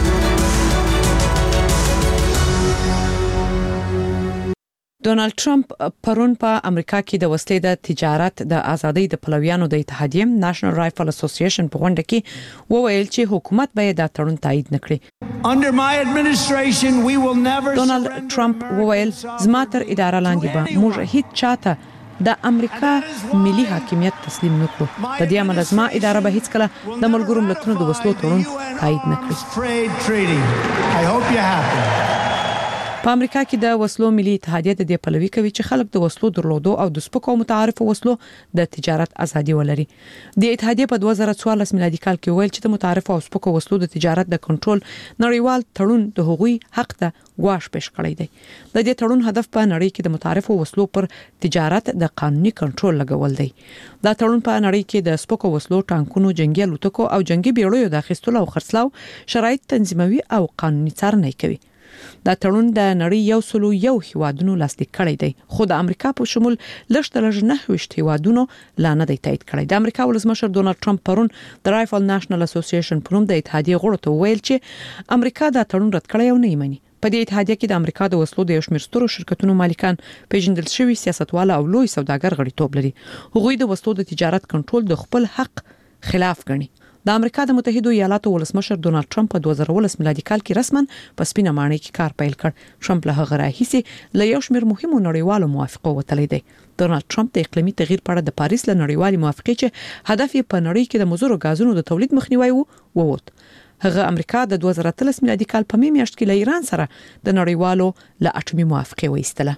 ډونالد ټرمپ پرون په امریکا کې د وسلې د تجارت د ازادۍ د پلویانو د اتحادیې نېشنل رایفل اسوسییشن په غونډه کې وویل چې حکومت به دا تړون تایید نکړي. Under my administration we will never ډونالد ټرمپ وویل زما تر اداره لاندې به موږ هیڅ چاته د امریکا ملي حاکمیت تسلیم نکړو. د دې عمل زما اداره به هیڅ کله د ملګرو ملتونو د وسلو تړون تایید نکړي. I hope you happy. په امریکا کې د وسلو ملي اتحادیه د دې پلوي کوي چې خلک د وسلو درلودو او د سپکو متعارف وسلو د تجارت ازادي ولري. د اتحادیه په 2014 میلادي کال کې ویل چې د متعارف او سپکو وسلو د تجارت د کنټرول نړیوال تړون د هغوی حق ته غواش پېښ کړی دی. د دې تړون هدف په نړۍ کې د متعارف وسلو پر تجارت د قانوني کنټرول لګول دی. دا تړون په نړۍ کې د سپکو وسلو ټانکونو جنگي الوتکو او جنگي بیړیو د اخیستلو او خرڅلاو شرایط تنظیموي او قانوني څارنه کوي. دا تړون د نړۍ 101 هیوادونو لاسلیک کړی دی خو د امریکا په شمول لږ 9 هیوادونو لا نه دی تایید کړی. د امریکا ولسمشر ډونالد ټرمپ پرون د رایفل نېشنل اسوسییشن په نوم د اتحادیې غړو ته ویل چې امریکا دا تړون رد کړی او نه یې مني. په دې اتحادیه کې د امریکا د وسلو د یو شمېر سترو شرکتونو مالکان پیژندل شوي سیاستوال او لوی سوداګر غړیتوب لري. هغوی د وسلو د تجارت کنټرول د خپل حق خلاف ګڼي. د امریکا د متحده ایالاتو ولسمشر ډونالد ټرمپ په 2019 میلادي کال کې رسماً په سپینه ماڼۍ کې کار پیل کړ. ټرمپ له هغه راهیسې له یو شمېر مهمو نړیوالو موافقو وتلی دی. ډونالد ټرمپ د اقلیمي تغییر په اړه د پاریس له نړیوالې موافقې چې هدف یې په نړۍ کې د مضرو غازونو د تولید مخنیوي ووت. هغه امریکا د 2013 میلادي کال په میاشت کې له ایران سره د نړیوالو له اټومي موافقې وایستله.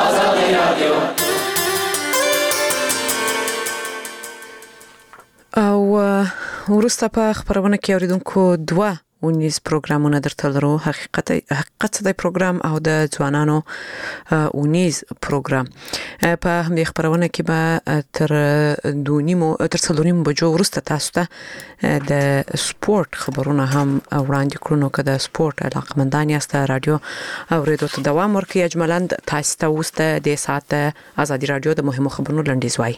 او ورسته په خبرونه کې اوریدونکو 2 ونیز پروګرامونه درته لرو. حقیقت د پروګرام او د ځوانانو ونیز پروګرام په همدې خبرونه کې به تر 2:30 بجو ورسته تاسو ته د سپورت خبرونه هم وړاندې کړو. نو که د سپورت علاقمندان یاست رادیو اوریدو ته دوام ورکړئ. اجملاً تاسو ته وسته د ساعت آزادي رادیو د مهمو خبرونو لنډیز وایي.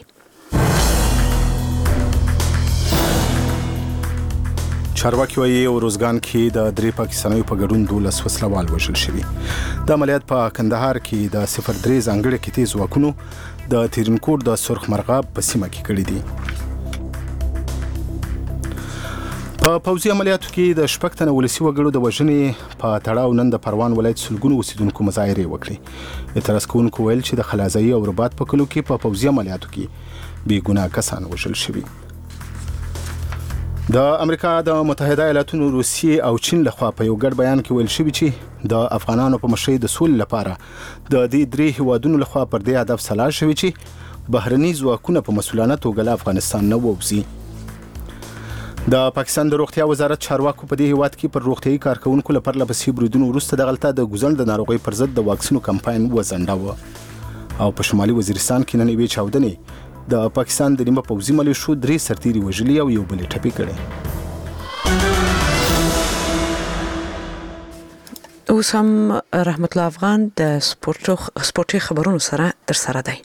چارواکي وايي روزګان کې د 3 پاکستانیو په ګډون 12 وسلوال وژل شوي. د عملیات په کندهار کې د 03 ځانګړي کې تیز ځواکونو د تیرنکوټ د سرخ مرغاب په سیمه کې کړی دي. په پوځي عملیاتو کې د شپږ تنه ولسي وګړو د وژنې په تړاو نن د پروان ولایت سلګونو اوسیدونکو مظاهرې وکړې. اعتراض کوونکو ویل چې د خلازایي او رباط په کلو کې په پوځي عملیاتو کې بې ګناه کسان وژل شوي. د امریکا د متحده ایالاتونو، روسیې او چین لخوا په یو ګډ بیان کې ویل شوی چې د افغانانو په مشرۍ د سولې لپاره د دې 3 هیوادونو لخوا پر دې هدف سلا شوی چې بهرني ځواکونه په مسؤلانه توګه له افغانستان نه ووځي. د پاکستان د روغتیا وزارت چارواکو په دې هیواد کې پر روغتيایي کارکونکو لپاره لپسې بریدونو وروسته د غلطه د ګوزن د ناروغي پر ضد د واکسینو کمپاین وزنډاوه. او په شمالي وزیرستان کې نن یوې چاودنې د پاکستان د نیمه پوځي ملیشو 3 سرتیري وژلي او یو بل ټپي کړي. اوس هم رحمت الله افغان د سپورتي خبرونو سره در سره دی.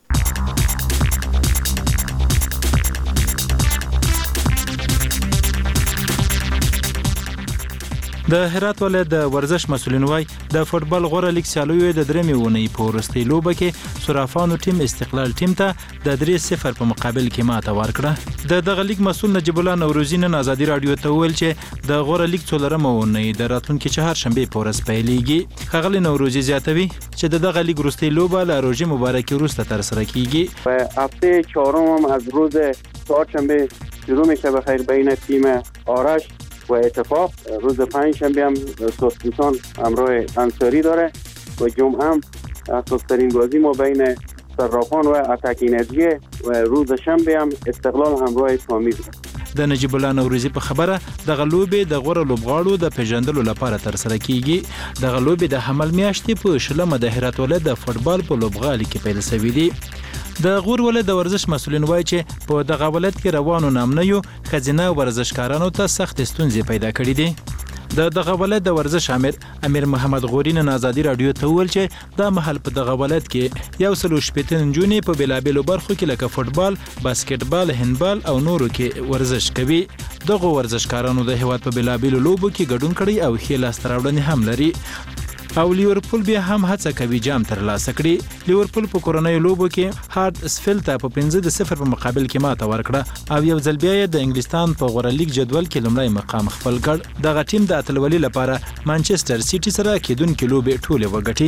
د هرات ولایت د ورزش مسولین وای د فوتبال غوړه لیګ سیالیو د درېمې ونې په ورستۍ لوبه کې صرافانو ټیم استقلال ټیم ته د 3-0 په مقابل کې ماته ورکړه. د دغه لیګ مسول نجیب الله نوروزی نن آزادي رادیو ته ویل چې د غوړه لیګ څلورمه ونې د راتلونکي چهارشنبه په ورځ پیلېږي. خغلی نوروزی زیاتوي چې د دغه لیګ وروستۍ لوبه له روژې مبارکي وروسته ترسره کیږي. په هفته چهارم از روز چهارشنبه شروع میشه بخیر بین تیم آرش و اتفاق. روز پنجشنبه هم سوستان همراه انصاری داره و جمعه هم اساس‌ترین بازی ما بین صرافان و اتک انرژی و روز شنبه هم استقلال همراه تامیز. د نجیب الله نوروزی په خبره د غلوبې د غوړه لوبغاړو د پیژندلو لپاره ترسره کیږي. د غلوبې د حمل میاشتې په شلمه د هرات ولایت د فوتبال په لوبغالي کې پیل شوې دي. د غور ولایت د ورزش مسولین وایي چې په دغه ولایت کې روانو نامنیو خزینه ورزشکارانو ته سخت ستونزې پیدا کړې دي. د دغه ولایت د ورزش امیر محمد غوري نن آزادي رادیو ته ویل چې دا محل په دغه ولایت کې 160 نجونې په بلابلو برخو کې لکه فوتبال، باسکټبال، هندبال او نورو کې ورزش کوي. دغه ورزشکارانو د هیواد په بلابلو لوبو کې ګډون کړي او ښه لاسته راوړنې هم لري. او لیورپول بیا هم هڅه کوي جام ترلاسه کړي. لیورپول په کورنۍ لوبو کې هارد اسفیلد ته په 5-0 په مقابل کې ماته ورکړه او یو ځل بیا د انګلستان په غوړه لیګ جدول کې لومړی مقام خپل کړ. دغه ټیم د اتلولۍ لپاره مانچستر سیټي سره کېدونکې لوبې ټولې وګټي.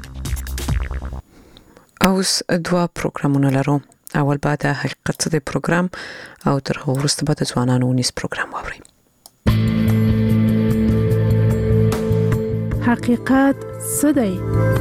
اوس 2 پروګرامونه لرو. اول بعد حقیقت د پروګرام او تر هغه وروسته به د ځوانانو ونیس پروګرام واورئ. حقیقت څه دی؟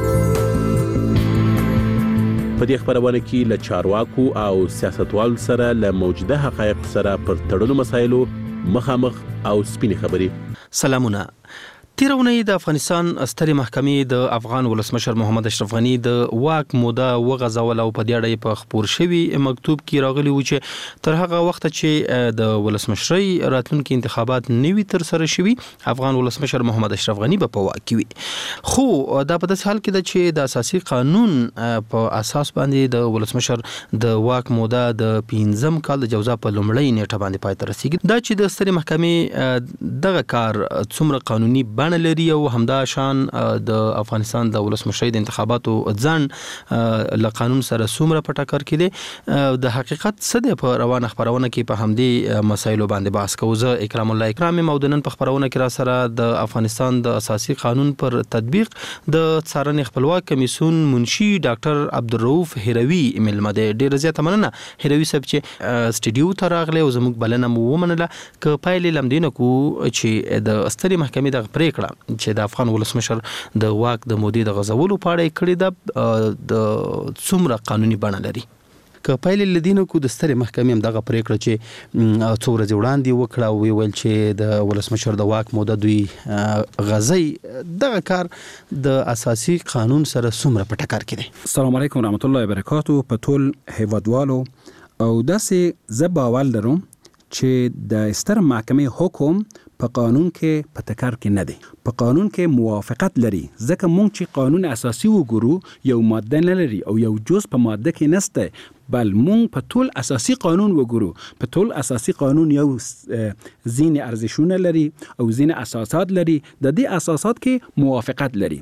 په دې خبرونه کې له چارواکو او سیاستوالو سره له موجوده حقایق سره پر تړلو مسایلو مخامخ او سپینې خبرې. سلامونه. تیرونی د افغانستان سترې محکمې د افغان ولسمشر محمد اشرف غنی د واک موده وغځول او په دې اړه په خبر شوی مکتوب کې راغلی و چې تر هغه وخت چې د ولسمشرۍ راتلونکي انتخابات نوي تر سره شوي افغان ولسمشر محمد اشرف غنی به په واک کې وي. خو دا په داسې حال کې ده چې د اساسي قانون په اساس باندې د ولسمشر د واک موده د 15 کال د جوزا په لومړۍ نیټه باندې پای ته رسیږي. دا چې د سترې محکمې دغه کار څومره قانوني بڼه بڼه لري او همدا شان د افغانستان د ولسمشرۍ د انتخاباتو ځان له قانون سره څومره په ټکر کې دي. د حقیقت څه دی په روانه خبرونه کې په همدې مسایلو باندې بحث کوو. زه اکرام الله اکرامي مودنن په خبرونه کې را سره د افغانستان د اساسي قانون پر تطبیق د څارنې خپلواک کمیسیون منشي ډاکټر عبدالرؤف هروي ملمه دی. ډیره زیاته مننه هروي صاحب چې سټډیو ته راغلی او زموږ بلنه مو ومنله. که پایلې لمدینه کو چې د سترې محکمې د پریکړه چې د افغان ولسمشر د واک د مودې د غزولو په اړه کړې ده د څومره قانوني بڼه لري. که پایلې لدینه کو د سترې محکمې هم دغه پریکړه چې څو ورځې وړاندې وکړه او ویل چې د ولسمشر د واک موده دوی غزي دغه کار د اساسي قانون سره څومره په ټکر کې دی. السلام علیکم ورحمت الله وبرکاتو. په ټول هیوادوالو او داسې زه باور لرم چې د ستر محکمې حکم په قانون کې په ټکر کې نه دی. په قانون کې موافقت لري ځکه مونږ چې قانون اساسي وګورو یو ماده نه لري او یو جز په ماده کې نسته بل مونږ په ټول اساسي قانون وګورو. په ټول اساسي قانون یو ځینې ارزښتونه لري او ځینې اساسات لري. د دې اساسات کې موافقت لري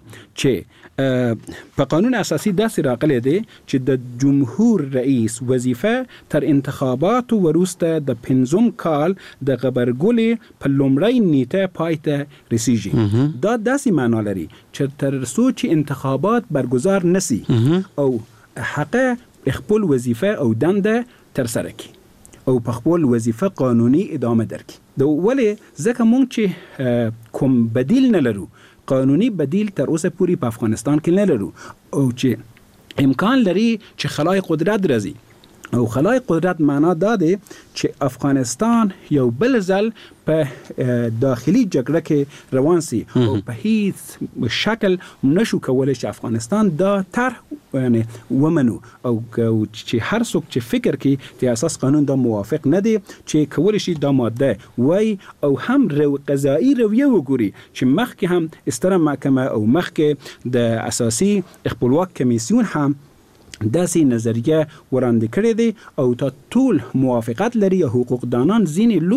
چې په قانون اساسي داسې راغلی دی چې د جمهور رئیس وظیفه تر انتخابات وروسته د 5 کال د غبرګولې په لومړۍ نیټه پای ته رسیږي. دا داسې معنا لري چې تر څو چې انتخابات برگزار نسی او حق خپل وظیفه او دنده تر سره کی او په خپل وظیفه قانوني ادامه درکړي. د ولې ځکه مونږ چې کوم بدیل نه لرو، قانوني بدیل تر اوسه پوری په افغانستان کې نه لرو او چې امکان لري چې خلای قدرت راځي او خلای قدرت معنا دا دی چې افغانستان یو بل ځل په داخلي جګړه کې روان سي او په هیڅ شکل نشو کولای چې افغانستان دا طرح یعنی ومنو او چې هر څوک چې فکر کوي چې اساس قانون دا موافق نه دی چې کولای شي دا ماده وای او هم قضایي رویه وګوري چې مخکې هم ستره محکمه او مخکې د اساسي خپلواک کمیسیون هم داسې نظریه وړاندې کړې دي او تا ټول موافقت لري. حقوق دانان ځینې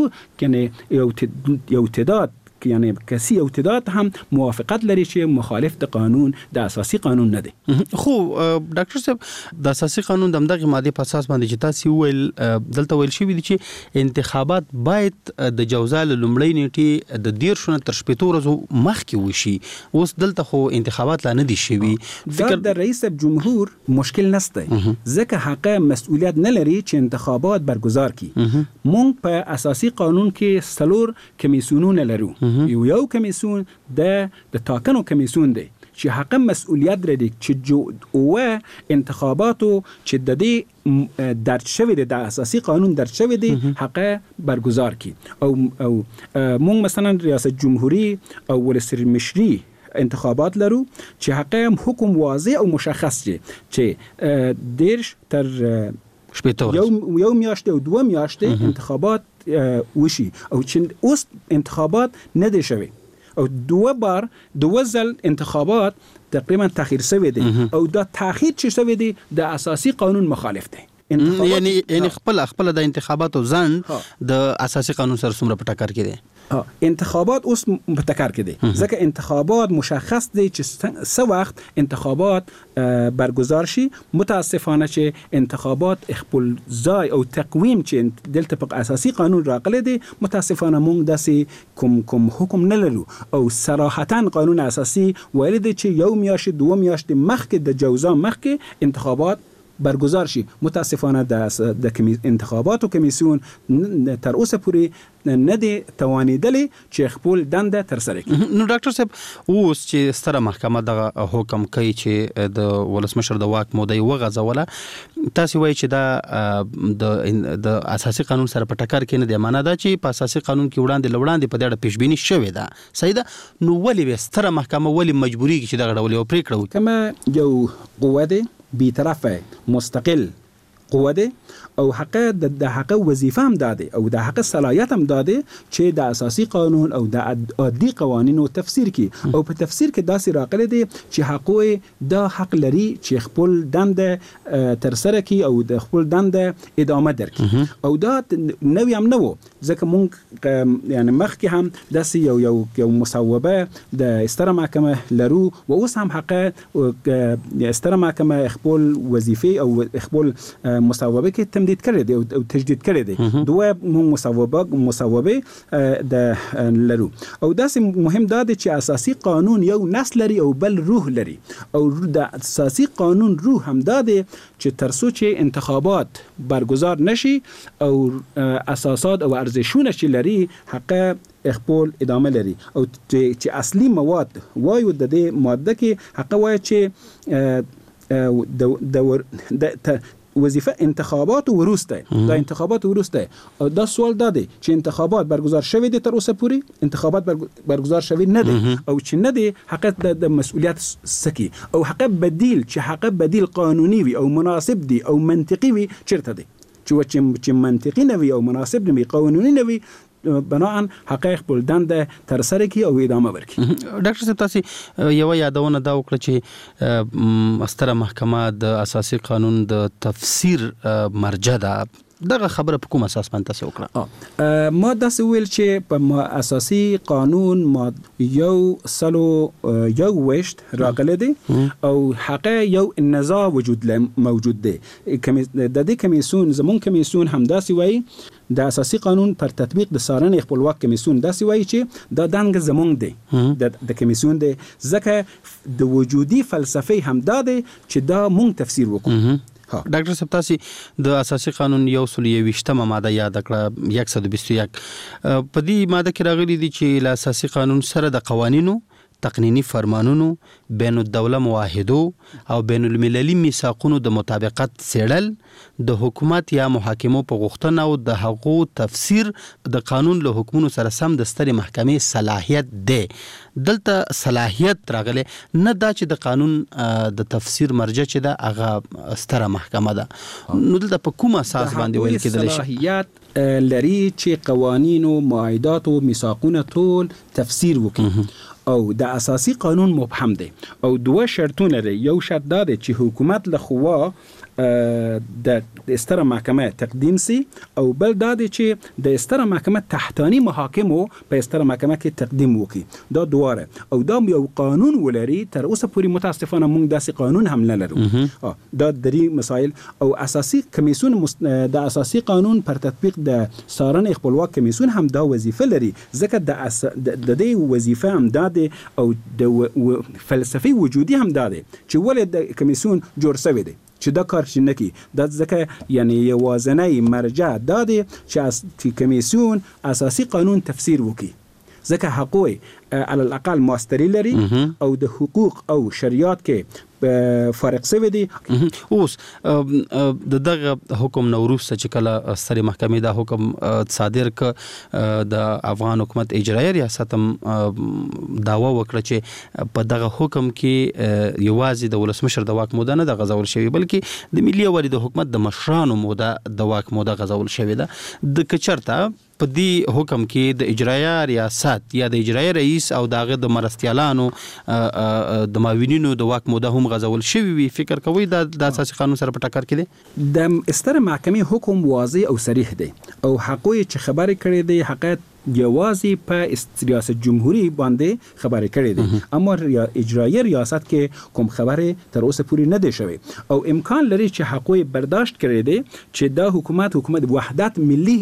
لو یو تعداد یعنی کسی او تعداد هم موافقت لري چې مخالف د قانون د اساسي قانون نه دي. خو ډاکټر صاحب د اساسي قانون د دغه ماده په اساس باندې چې تاسو ویل دلته ویل شوی دي چې انتخابات باید د جوزال لومړی نیټه د 10 تر 15 ورځې مخکې وشي. اوس دلته خو انتخابات لا نه دي شوی. فکر د رئیس جمهور مشکل نسته ځکه حق مسؤلیت نه لري چې انتخابات برگزار کړي. مونږ په اساسي قانون کې سلور کمیسیونونه لرو. یو کمیسیون د ټاکنو کمیسیون دی چې حق مسؤلیت لري چې او انتخاباتو چې د دې درج شوی دی د اساسي قانون درج شوی دی حق برگزار کی او مونږ مثلا ریاست جمهوری او ولسمشری انتخابات لرو چې حق حکم واضح او مشخص دی چې دیرش تر یو میاشت او 2 میاشت انتخابات وشي او چې اوس انتخابات نه دي شوی او 2 ځل انتخابات تقریبا تاخير شوی دي او دا تاخير چې شوی دي د اساسي قانون مخالف دي. یعنی خپل د انتخاباتو ځان د اساسي قانون سره څومره په ټکر کې دي. انتخابات اوس په ټکر کې دي ځکه انتخابات مشخص دي چې څه وخت انتخابات برگزار شي. متاسفانه چې انتخابات خپل ځای او تقویم چې دلته په اساسي قانون راغلي دي متاسفانه مونږ داسې کوم حکم نه لرو او صراحتا قانون اساسي ویل دي چې یو میاشت 2 میاشت مخکې د جوزا مخکې انتخابات برگزار شي. متاسفانه د انتخاباتو کمیسیون تر اوسه پورې نه دي توانیدلې چې خپل دنده تر سره کړي. نو ډاکټر صاحب اوس چې ستره محکمه دغه حکم کوي چې د ولسمشر د واک موده وغځوله تاسو وایي چې دا د اساسي قانون سره په ټکر کې نه دی. معنا دا چې په اساسي قانون کې وړاندې په دې پیش بینی شوې ده صحیح ده. نو ولې ستره محکمه ولې مجبوري چې دغه ډول یو پریکړه وکړي؟ کما یو قوه ده بی‌طرفه مستقل قوه ده او حق د حق وظیفه هم داده او د حق صلاحیت هم داده چې د اساسي قانون او د عادي قوانینو تفسیر کی او په تفسیر کې داسې راغلي دي چې حقوق د حق لري چې خپل دنده تر سره کی او د خپل دنده ادامه درکړي او دا نوې هم نو ځکه مونږ یعنی مخکې هم داسې یو مصوبه د ستره محکمه لرو و اوس هم حق ستره محکمه خپل وظیفه او خپل مصوبه کې تمدید کړی دی او تجدید کړی دی دوه مصوبه د لرو او داسې مهم دا دی چې اساسي قانون یو نسل لري او بل روح لري او د اساسي قانون روح هم دا دی چې ترڅو چې انتخابات برگزار نشي او اساسات او ارزشونه چې لري حق خپل ادامه لري او چې اصلي مواد وایو د دې ماده کې حق وایي چې د وظیفه انتخابات وروسته دا انتخابات وروسته او دا سوال داده چې انتخابات برگزار شوه دي تر اوسه پوری انتخابات برگزار شوه نه دي او چې نه دي حق د مسؤلیت سکی او حق بدیل چې حق بدیل قانوني وي او مناسب دي او منطقي وي چیرته دي چې منطقي نه وي او مناسب نه وي قانوني نه وي بناء حقایق خپل دنده تر سره کی او ادامه ورکړي. ډاکټر صاحب تاسو یو یادونه دا وکړه چې ستره محکمه د اساسي قانون د تفسیر مرجع ده دغه خبره په کوم اساس باندې تاسو وکړه؟ ما داسې ویل چې په اساسي قانون ما یو سلو یو وشت راغلی دی او حق یو نزاع موجود دی. د دې کمیسیون زمون کمیسیون هم داسې وایي د اساسي قانون پر تطبیق د څارنې خپلواک کمیسیون داسې وایي چې دا دنګ زمون دی د کمیسیون دی ځکه د وجودي فلسفه هم دا دی چې دا مونږ تفسیر وکړو. ډاکټر صاحب تاسو د اساسي قانون 121 ماده یاد کړه 121 په دې ماده کې راغلي دي چې له اساسي قانون سره د قوانینو تقنینی فرمانونو بین الدوله معاهدو او بین المللي میثاقونو د مطابقت څېړل د حکومت یا محاکمو په غوښتنه او د هغو تفسیر د قانون له حکمونو سره سم د سترې محکمې صلاحیت دی. دلته صلاحیت راغلی نه دا چې د قانون د تفسیر مرجع چې ده هغه ستره محکمه ده. نو دلته په کوم اساس باندې ویل کېدلی شي؟ صلاحیت لري چې قوانین او معاهدات او میثاقونه ټول تفسیر وکړي او د اساسي قانون مبهم دی او دوه شرطونه لري. یو شرط دا دی چې حکومت له خوا د ستره محکمه تقدیم سي او بل دا دی چې د ستره محکمه تحتانی محاکمو په ستره محکمه کې تقدیم وکړي. دا دواره او دا یو قانون ولري. تر اوسه پورې متاسفانه موږ داسې قانون هم نه لرو. دا درې مسائل او اساسي کمیسیون د اساسي قانون پر تطبیق د څارنې خپلواک کمیسیون هم دا وظیفه لري ځکه د دې وظیفه هم دا دی او د فلسفي وجودي هم دا دی چې ولې د کمیسیون جوړ شوی دی چې دا کار چې نکي دا ځکه یعنی یوازنی مرجع دا دی چې کمیسیون اساسي قانون تفسیر وکړي ځکه حقوق علی الاقل ماستری لري او د حقوق او شریعت کې فارق شوی دی. اوس د دغه حکم نوروز چې کله سترې محکمې دا حکم صادر ک د افغان حکومت اجرایي ریاست هم داوا وکړه چې په دغه حکم کې یوازې د ولسمشر د واک موده نه د غځول شوی بلکې د ملي یوالي د حکومت د مشرانو موده د واک موده غځول شوی ده. د کچرته په دې حکم کې د اجرایي ریاست یا د اجرایي رئیس او دغه د مرستیالانو د معاونینو د واک موده هم غځول شوی وي فکر کوي د اساسي قانون سره په ټکر کې دي؟ د ستره محکمې حکم واضح او صریح دی او حقوق چې خبرې کړې دي حقیقت یوازې په ریاست جمهوریت باندې خبرې کړې دي اما اجرایي ریاست کې کوم خبره تر اوسه پوری نه دی شوی او امکان لري چې حقوق برداشت کړي دي چې دا حکومت وحدت ملي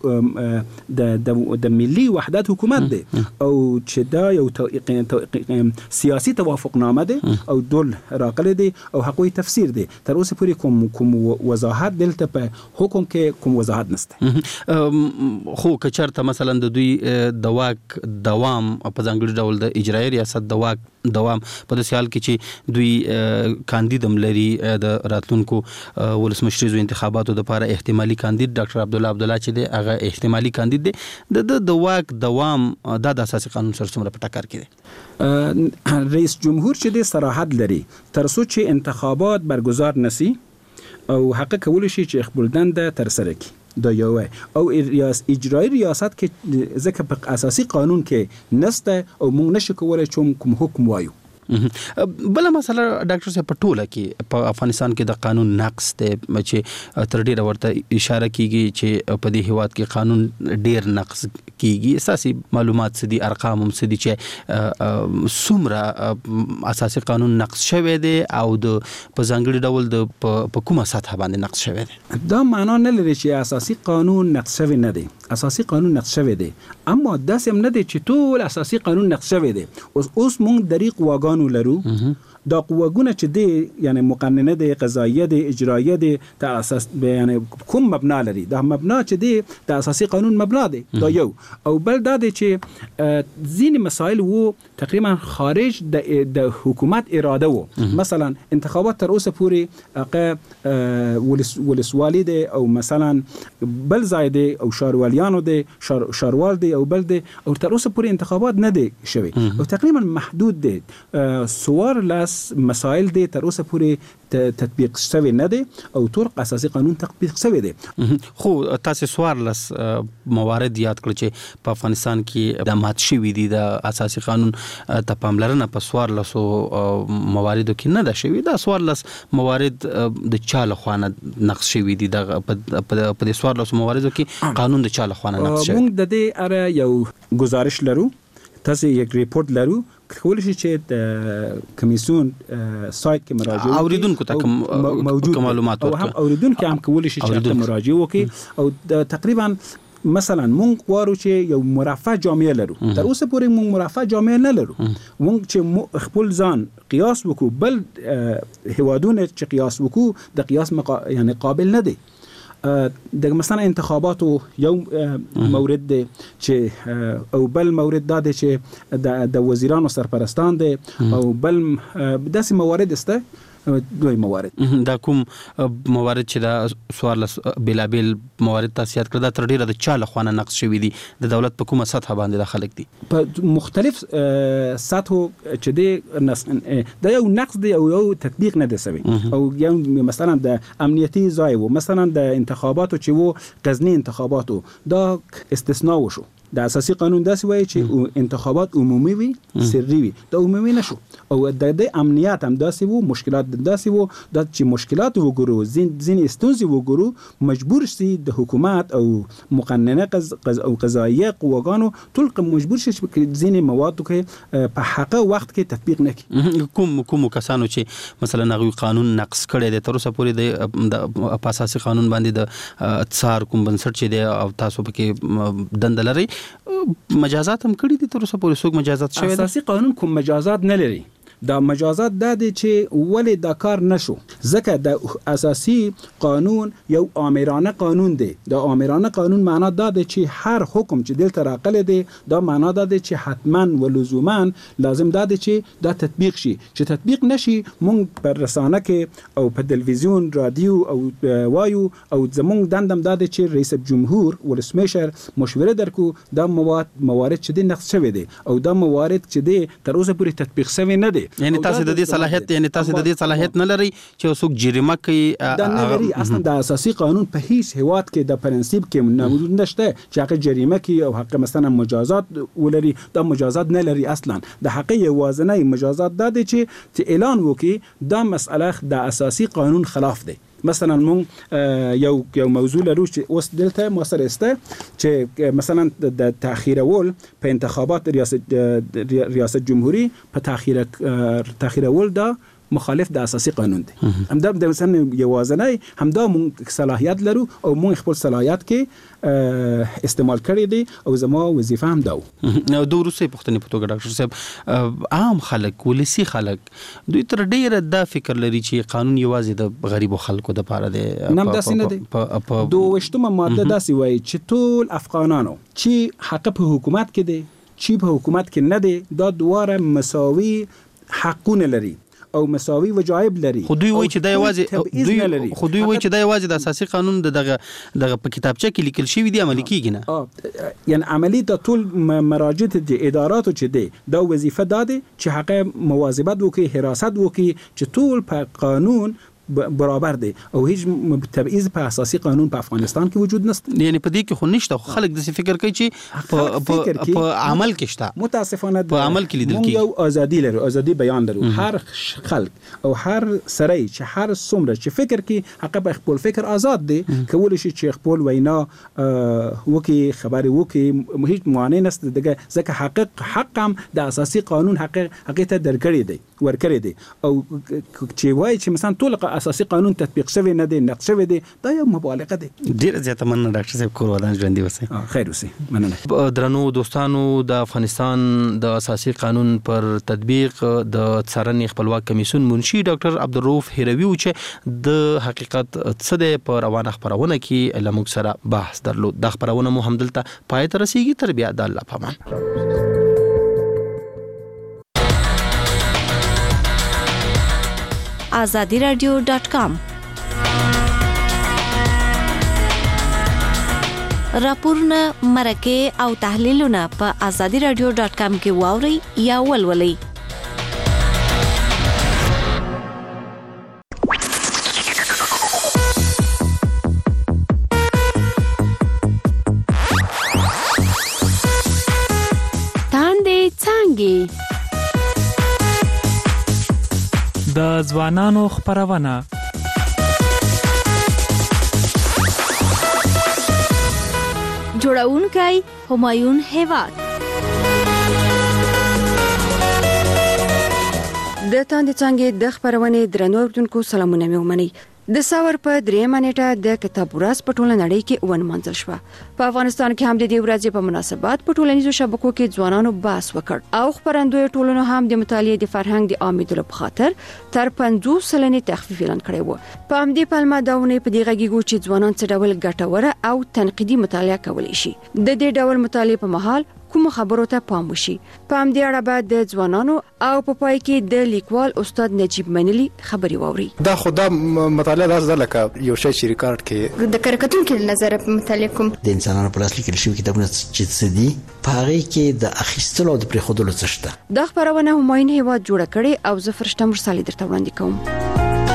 د ملي وحدت حکومت دی او چې دا یو سیاسي توافقنامه دی او دول راغلي دي او حقوق تفسیر دي. تر اوسه پوری کوم وضاحت دلته په حکم کې کوم وضاحت نشته. خو کچرته مثلا دوی د واک دوام په ځانګړي ډول د اجرایي ریاست د واک دوام په داسې حال کې چې دوی کاندید هم لري د راتلونکو ولسمشریزو انتخاباتو لپاره احتمالي کاندید ډاکټر عبدالله چې دی هغه احتمالي کاندید دی د واک دوام د اساسي قانون سره څومره په ټکر کې دی؟ رئیس جمهور چې دی صراحت لري تر څو چې انتخابات برگزار نشي او حق کول شي چې خپل دنده تر سره کړي دا یو او اجرایی ریاست کې ځکه په اساسي قانون کې نسته او موږ نشو کولای چې کوم حکم وایو. بل مسله ډاکټر صاحب په ټوله کې په افغانستان کې د قانون نقص ته چې تر ډیره ورته اشاره کیږي چې په دې هیواد کې قانون ډیر نقص کیږي. اساسي معلومات سدي ارقام هم سدي چې څومره اساسي قانون نقص شوی دی او د په ځانګړي ډول د په کومه سطح باندې نقص شوی دی. دا معنا نه لري چې اساسي قانون نقص شوی نه دی. اساسي قانون نقص شوی دی اما داسې هم نه دی چې ټول اساسي قانون نقص شوی دی. اوس موږ طریق واګانو لرو دا قواګونه چې دی یعنی مقننه دی قضاییه دی اجراییه دی تر اساس یعنی کوم مبنا لري دا مبنا چې دی د اساسي قانون مبنا دی دا یو او بل دا دی چې ځینې مسائل وو تقریبا خارج د حکومت اراده وو. مثلا انتخابات تر اوسه پورې ولسوالي دی او مثلا بل ځای دی او شارواليانو دی شاروال دی او بل دی او تر اوسه پورې انتخابات نه دی شوی او تقریبا محدود دی. سوار لاس مسائل دي تر اوسه پورې تطبیق شوی نه دي او طرق اساسي قانون تطبیق شوی دي. خو تاسو سوارلس موارد یاد کړئ چې په افغانستان کې د مات شوی دي د اساسي قانون ته پاملرنه په سوارلس مواردو کې نه ده شوی. دا سوارلس موارد د چاله خوانه نقص شوی دي د په سوارلس مواردو کې قانون د چاله خوانه نقص شوی. موږ د دې اره یو گزارش لرو تاسو یک ریپورت لرو کول شي چې د کمیسیون سایت کې مراجعه اوریدونکو ته موجود معلومات ورکړي او هم اوریدونکو هم کول شي چې مراجعه وکړي او تقریبا مثلا مونږ غواړو چې یو مرفه جامعه لرو. تر اوسه پورې مونږ مرفه جامعه نه لرو. مونږ چې خپل ځان قیاس وکړو بل هوادونه چې قیاس وکړو د قیاس یعنی قابل نه دي. د مثلا انتخاباتو یو مورد دی چې او بل مورد دا دی چې د وزیرانو سرپرستان دی او بل داسې موارد استه دوی موارد. دا کوم موارد چې دا سوارلس بلابل موارد تاسو یاد کړل دا تر ډیره د چاله خوانه نقص شوی دي د دولت په کومه سطح باندې د خلک دي په مختلف سطحو چې دی دا یو نقص دی او یو تطبیق نه دی شوی او یو مثلا د امنیتي ځای وو مثلا د انتخاباتو چې وو غزنی انتخاباتو دا استثناء وشو. د اساسي قانون داسې وایي چې انتخابات عمومي وي سري وي دا عمومي نشو او د امنیت هم داسې وو مشکلات داسې وو د چې مشکلات وګورو ځین استونزي وګورو مجبور شي د حکومت او مقننه او قضاییه قواګانو ټول مجبور شي چې ځین مواد کې په حقه وخت کې تطبیق نه کړي. کوم کسانو چې مثلا هغه قانون نقص کړي د تر اوسه پورې د اساسي قانون باندې د څار کوم بنسټ چې دی او تاسو پکې دند لري مجازات هم کړی دي تر اوسه پورې څوک مجازات شوی دی؟ اساسي قانون کوم مجازات نه لري. دا مجازات دا دي چې ولې دا کار نشو ځکه د اساسي قانون یو آمرانه قانون دی. د آمرانه قانون معنا دا دی چې هر حکم چې دلته راغلی دی دا معنا دا دی چې حتما و لزوما لازم دا دی چې دا تطبیق شي. چې تطبیق نشي مونږ پر رسانه کې او په تلویزیون رادیو او وایو او زمونږ دندم دا دی چې رئیس جمهور ولسمشر مشوره درکو دا موارد چې دی نقص شوی دی او دا موارد چې دی تر اوسه پورې تطبیق شوی نه دی. یعنی تاسو د دې صلاحیت نه لري چې څوک جریمه کوي دا نه لري. اصلا د اساسي قانون په هیڅ هیواد کې د پرنسيپ کې موجود نشته چې هغه جریمه کوي او حق مثلا مجازات ولري. دا مجازات نه لري اصلا. د حق یوازنی مجازات دا دی چې اعلان وکي دا مسأله د اساسي قانون خلاف دی. مثلا مون یو موضوع لرو چې اوس دلته موثر است چې مثلا د تاخيرول په انتخابات ریاست جمهوری په تاخيرول دا مخالف د اساسي قانون دی. همدا د مثلا یوازنی همدا مون صلاحیت لرو او مون خپل صلاحیت کې استعمال کړی دی او زما وظیفه هم دا نو د روسي پښتنې په توګه ډاکټر صاحب عام خلک ولسی خلک دوی تر ډیره دا فکر لري چې قانون یوازې د غریبو خلکو د پاره دی. نم داسې نه دی. دوه ماده داسې وایي چې ټول افغانانو چې حق په حکومت کې دی چې په حکومت کې نه دی دا دواره مساوي حقونه لري او مساوي وجایب لري. خو دوی وایي چې دا یوازې د اساسي قانون دغه په کتابچه کې لیکل شوی دی عملي کیږي نه. یعنی عملي د ټول مراجع د اداراتو چې دی دا وظیفه ده چې حق مواظبت وکړي حراست وکړي چې ټول په قانون برابر دی او هیڅ تبعیض په اساسي قانون په افغانستان کې وجود نشته. یعنی په دې کې خو نشته، خلک د فکر کوي چې په عمل کې شته. متاسفانه په عمل کې لیدل کیږي. یو ازادي لرو، ازادي بیان لرو. هر خلک او هر سړی چې هر څومره چې فکر کوي هغه په خپل فکر آزاد دی، کولای شي چې خپل وینا وکي، خبري وکي، هیڅ معنی نشته دغه ځکه حق هم د اساسي قانون حقیقت درکړي دی ورکړي دی. او چې وایي چې مثلا ټول اساسي قانون تطبیق شوی نه دی، نقض شوی دی، دا یو مبالغه ده. ډیر زیاته مننه ډاکټر صاحب، کور ودان ژوندۍ اوسئ. خیر اوسئ. مننه. درنو دوستانو، د افغانستان د اساسي قانون پر تطبیق د څارنې خپلواک کمیسیون منشي ډاکټر عبدالرؤف هروي چې د حقیقت څه ده په روانه خبرونه کې لموږ سره بحث درلود. د خبرونه مو همدلته پای ته رسیږي. تر بیا د الله پامان. azadiradio.com راپورونه، مرکه او تحلیلونه په azadiradio.com کې واوري یا ولولئ. تاندې څنګه د ځوانانو خبرونه. جوړونکی همایون هیواد. د تاندې څنګه د خبرونه درنو اوردونکو سلامونه مې ومني. د ساور په 3 نیټه د کتاب ورځ په ټوله نړۍ کې ونمانځل شو. په افغانستان کې هم د دې ورځې په مناسبت په ټولنیزو شبکو کې ځوانانو بحث وکړ او خبرندوی ټولنو هم د مطالعې د فرهنګ د عامېدلو په خاطر تر 50% تخفیف اعلان کړی و. په همدې پلمه داونه په دې غږیږي چې ځوانان څه ډول ګټوره او تنقیدي مطالعه کولی شي. د دې ډول مطالعې په مهال کوم خبرو ته پام وشي. په همدې اړه بعد د ځوانانو او په پای کې د لیکوال استاد نجیب منلی خبري واوري. دا خدا مطالعه داسې لکه یو شی چې ریکارډ کې د کارکتونکو نظر په مطالعه کوم د انسانانو په لاس لیکل شوی کتابونه چې څه دي په هغه کې د اخیستلو او د پرېښودلو څه شته. دا خبرونه همایون هیواد جوړه کړي او زه فرشته مرسالي درته وړاندې کوم.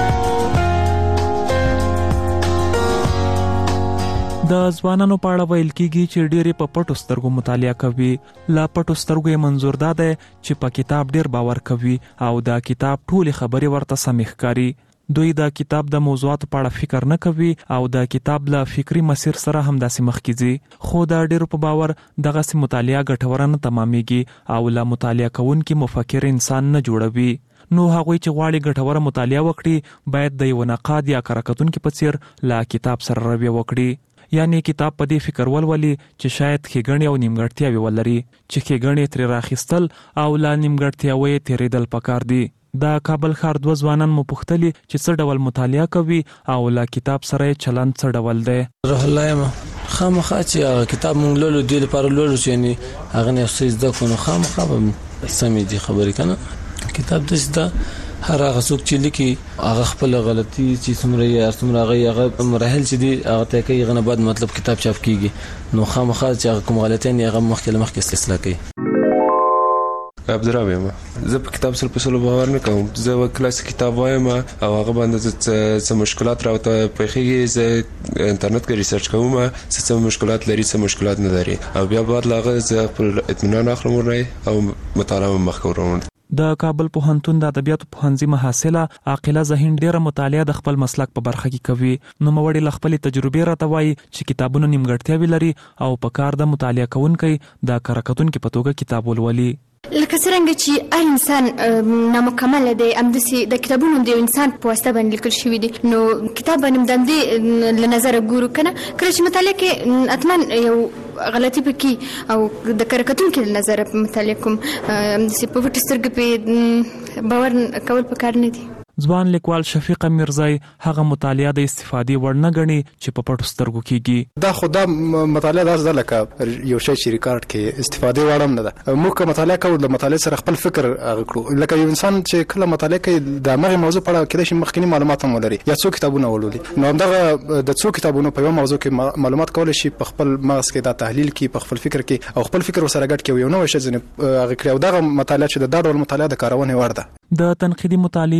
د ځوانانو په اړه ویل کیږي چې ډېری په پټو سترګو مطالعه کوي. لا پټو سترګو یې منظور ده چې په کتاب ډېر باور کوي او دا کتاب ټول خبرې ورته سمې ښکاري. دوی دا کتاب د موضوعاتو په اړه فکر نه کوي او دا کتاب له فکری مسیر سره هم داسې مخ کیږي. خو دا ډېر په باور دغه سم مطالعه ګټوره نه تمامېږي او لا مطالعه کوونکی مفکر انسان نه جوړوي. نو هغوی چې غواړي ګټوره مطالعه وکړي باید د یو نقاد یا کارکتونکو په څیر لا کتاب سره رویه وکړي. یعنی کتاب په دې فکر ولولي چې شاید ښېګڼې او نیمګړتیاوې ولري، چې ښېګڼې ترې راخیستل او لا نیمګړتیاوې تېرېدل پکار دي. د کابل ښار 2 ځوانان مو پوښتلي چې څه ډول مطالعه کوي او لا کتاب سره چلند څه ډول دی. روح الله خامخا چې کتاب مونږ لولو دی لپاره لولو چې یعنی هغه نه څه زده کوو خامخا به سمې دي خبرې کنه. کتاب د هر هغه څوک چې لیکي هغه خپل غلطي چې څومره یې څومره هغه مراحل چې دي هغه ته کوي غنه بعد مطلب کتاب چاپ کیږي نو خامخا چې کوم غلطي نه هغه مخکې اصلاح کوي. عبدالرحمن یم. زه په کتاب سره په سلو باور نه کوم. زه کلاسیک کتاب وایم او هغه باندې څه مشکلات راوته پېښېږي. زه انټرنیټ کې ریسرچ کوم څه مشکلات لري څه مشکلات نه لري او بیا بعد لاغه زه خپل اطمینان اخلم ورنه او مطالعه مخ کوم. د کابل پوهنتون د ادبیاتو پوهنځي محصله عاقله ذهین ډیره مطالعه د خپل مسلک په برخه کې کوي. نو موړي ل خپل تجربه راته وایي چې کتابونه نیمګړتیاوې لري او په کار د مطالعه کوونکي د کارکتونکو په توګه کتاب ولولي. لکه څنګه چې هر انسان نامکمل دی امدسي د کتابونو د انسان په واسطه باندې لیکل شوی دي نو کتاب باندې د له نظر ګورو کنه کله چې مطالعه کې اتمن یو غلطي پکې او د کارکتونکو نظر په مطالعه کوم امدسي په وټ سترګې په باور کول پکار نه دي. ځوان لیکوال شفیق میرزای هغه مطالعه د استفادې وړ نه غني چې په پټو سترګو کېږي. دا خدا مطالعه داسې لکه یو شی چې ریکارډ کې استفادې وړ نه ده. موږ مطالعه کوو د مطالعه سره خپل فکر غوړو لکه یو انسان چې کله مطالعه کوي د هغه موضوع په اړه کله چې مخکینی معلومات هم ولري یا څو کتابونه ولولي نو دغه د څو کتابونو په یو موضوع کې معلومات کول شي په خپل مغز کې دا تحلیل کې په خپل فکر کې او خپل فکر سره ګډ کې یو نوې شی ځنه هغه کړو. دغه مطالعه چې د ډول مطالعه د کارونه وړ ده. د تنقیدي مطالعې او غټه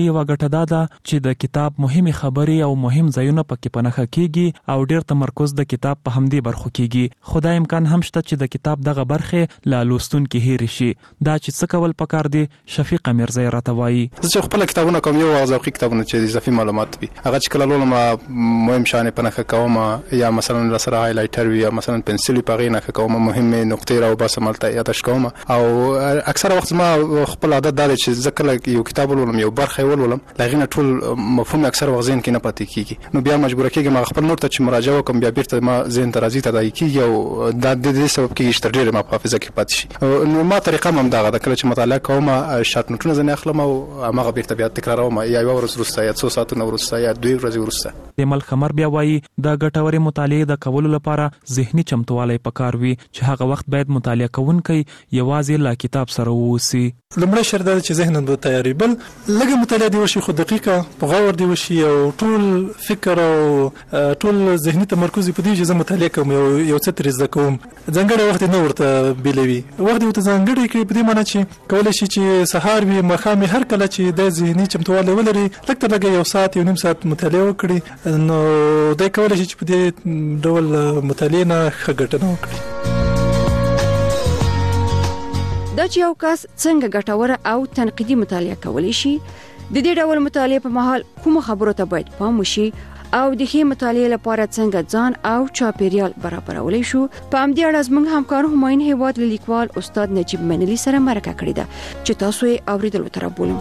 نقطه دا ده چې د کتاب مهمه خبري او مهم ځایونه پکې پنهخه کیږي او ډیر تمرکز د کتاب په همدې برخو کیږي. خدای امکان هم شته چې د کتاب دغه برخه لا لوستونکو هیر شي. دا چې څه کول پکار دي شفیق میرزا راتوي. چې خپل کتابونه کوم یو ذوقي کتابونه چې اضافي معلومات وي هغه چې کله لولم مهم شانه پنهخه کوم یا مثلا لسره هایلایټر وي یا مثلا پنسل په غینه کوم مهمه نقطې راو بس ملته یادش کوم او اکثر وخت ما خپل عادت دا چې ځکه یو کتاب ولولم یو برخه ولولم لغینه ټول مفهوم اکثر وخت ذهن کې نه پاتې کیږي نو بیا مجبور کېږم ما خپل نور ته چې مراجعه وکم بیا بیرته ما ذهن ته راځي تدای کیږي او دا د دې سبب کې چې ډېر ما په حافظه کې پاتې شي نو ما طریقه هم دا غواړم چې مطالعه کوم شارټ نوټونه ځنه اخلم او هغه بیرته بیا تکراروم یا یو ورځ وروسته یا 2 ساعتونه وروسته یا 2 ورځې وروسته. د ملک خمر بیا وایي د ګټورې مطالعې د کولو لپاره ذهني چمتووالی پکار وي چې هغه وخت باید مطالعه کوونکی یوازې لا کتاب سره ووسی. لمړی شرط دا چې ذهن به تیاری بل لږه مطالعه دی وشي خو دقیقه په غور دی وشي او ټول فکر او ټول ذهني تمرکز په دې چې زه مطالعه کوم یو څه تر زده کوم ځانګړی وخت نه ورته بیلوي وخت ته ځانګړی کړي په دې معنی چې کولای شي چې سهار وي مخام هر کله چې د ذهني چمتووالی ولري لکه لږه یو ساعت یو نیم ساعت مطالعه وکړي نو دا کولای شي چې په دې ډول مطالعه نه ښه ګټه وکړي. دا چې یو کس څنګه ګټوره او تنقیدي مطالعه کولی شي د دې ډول مطالعه په مهال کوم خبرو ته باید پام وشي او د ښې مطالعې لپاره څنګه ځان او چاپیریال برابرولای شو په همدې اړه زموږ همکار همایون هیواد لیکوال استاد نجیب منلی سره مرکه کړې ده چې تاسو یې اوریدلو ته رابولم.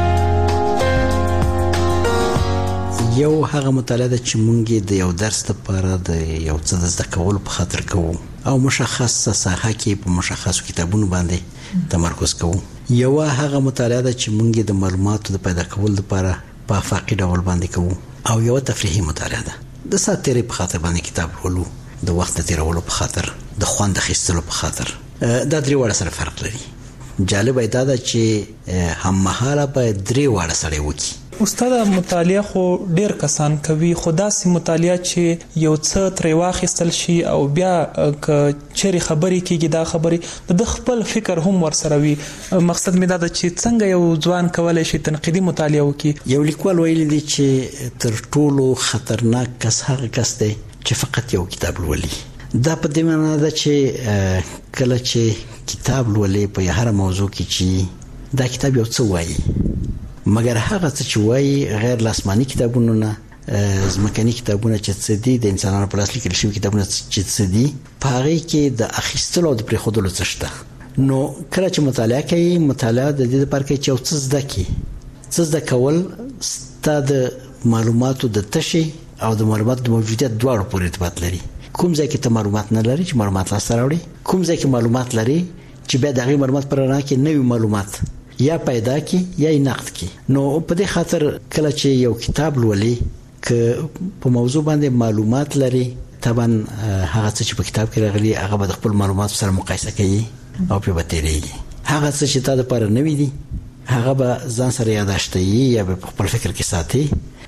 یو هغه مطالعه ده چې مونږ د یو درس لپاره د یو څه د زده کولو په خاطر کوو او مشخصه ساحه کې په مشخصو کتابونو باندې تمرکز کوو. یو هغه مطالعه ده چې مونږ د معلوماتو د پیدا کولو لپاره په افاقي ډول باندې کوو او یو تفریحي مطالعه ده د ساعت تیرې په خاطر باندې کتاب لولو د وخت تیرولو په خاطر د خوند اخیستلو په خاطر دا درې واړه سره فرق لري. جالب دا ده چې هم مهاله په درې واړه سره وکی. استاد مطالعه خو ډیر کسان کوي خدا سي مطالعه چې یو څه تر واخیستل شي او بیا ک چیرې خبرې کیږي دا خبرې د خپل فکر هم ور سره وي. مقصد مې دا ده چې څنګه یو ځوان کولای شي تنقیدي مطالعه وکړي. یو لیکوال ویلي دی چې تر ټولو خطرناک کس هغه کس دی چې فقط یو کتاب لولي. دا په دې معنی ده چې کله چې کتاب لولي په هر موضوع کې چې دا کتاب یو څه وایي مګر هغه څه چې وایي غیر لاسماني کتابونه نه ځمکني کتابونه چې څه دي د انسانانو په لاس لیکل شوي کتابونه چې څه دي په هغې کې د اخیستلو او د پرېښودلو څه شته. نو کله چې مطالعه کوي مطالعه د دې لپاره کوي چې یو څه زده کړي. څه زده کول ستا د معلوماتو د تشې او د معلوماتو د موجودیت دواړو پورې ارتباط لري. کوم ځای کې ته معلومات نه لري چې معلومات لاسته راوړي کوم ځای کې معلومات لري چې بیا د هغې معلومات پر رڼا کې نوي معلومات یا پیدا کی یا نقد کی. نو په دې خاطر کله چې یو کتاب لولي ک په موضوع باندې معلومات لري طبعا هغه څه چې په کتاب کې راغلي هغه به خپل معلومات سره مقایسه کوي او په بتیریږي. هغه څه چې تا لپاره نوي دي هغه به ځان سره یاداشتي یا په خپل فکر کې ساتي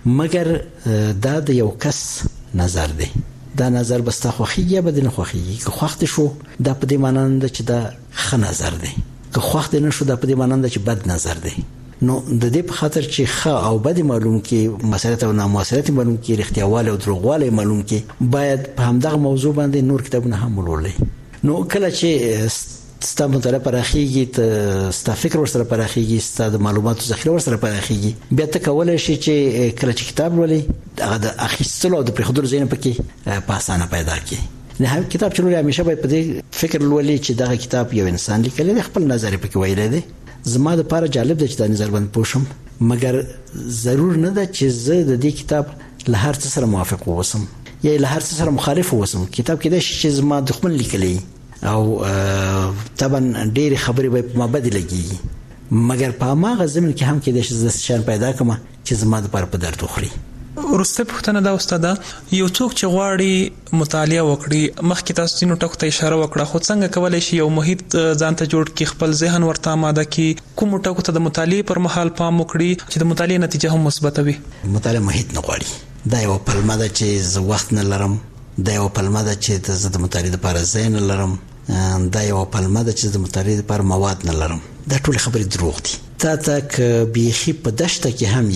مګر دا د یو کس نظر دی. دا نظر بستا خوخیږي یا بد نه خوخیږي که خوښ شو دا په دې معنی ده چې دا ښه نظر دی که خوښ نه شو دا په دې معنی ده چې بد نظر دی. نو د دې په خاطر چې ښه او بد معلوم کې مسایل او نامسایل معلوم کې رښتیاواله او دروغواله معلوم کې باید په همدغه موضوع باندې نور کتابونه هم ولولئ. نو کله چې ستا مطالعه پراخیږي ستا فکر ورسره پراخیږي ستا د معلوماتو ذخیره ورسره پراخیږي بیا ته کولی شي چې کله چې کتاب لولئ هغه د اخیستلو او د پرېښودلو ځایونه پکې په اسانه پیدا کړي. نه هم کتاب چې لولي همیشه باید په دې فکر لولي چې دغه کتاب یو انسان لیکلی دی خپل نظر پکې ویلی دی. زما لپاره جالب دی چې دا نظر باندې پوه شم مګر ضرور نه ده چې زه د دې کتاب له هر څه سره موافق اوسم یا له هر څه سره مخالف اوسم. کتاب کېدای شي چې زما دښمن لیکلی او طبعا ډېرې خبرې به په ما بدې لګېږي مګر په هماغه ضمن کې هم کېدای شي زه شیان پیدا کړم چې زما دپاره په درد وخوري. وروسته پوښتنه دا استاده یو څوک چې غواړي مطالعه وکړي مخکې تاسو ځینو ټکو ته اشاره وکړه خو څنګه کولی شي یو محیط ځان ته جوړ کړي خپل ذهن ورته آماده کړي کومو ټکو ته د مطالعې پر مهال پام وکړي چې د مطالعې نتیجه هم مثبته وي. مطالعه محیط نه غواړي دا یو پلمه ده چې زه وخت نه لرم دا یو پلمه ده چې زه د مطالعې لپاره ځای نه لرم دا یو پلمه ده چې د مطالعې لپاره مواد نه لرم. دا ټول خبرې دروغ دي. تا ته که بیخي په دشته کې هم یې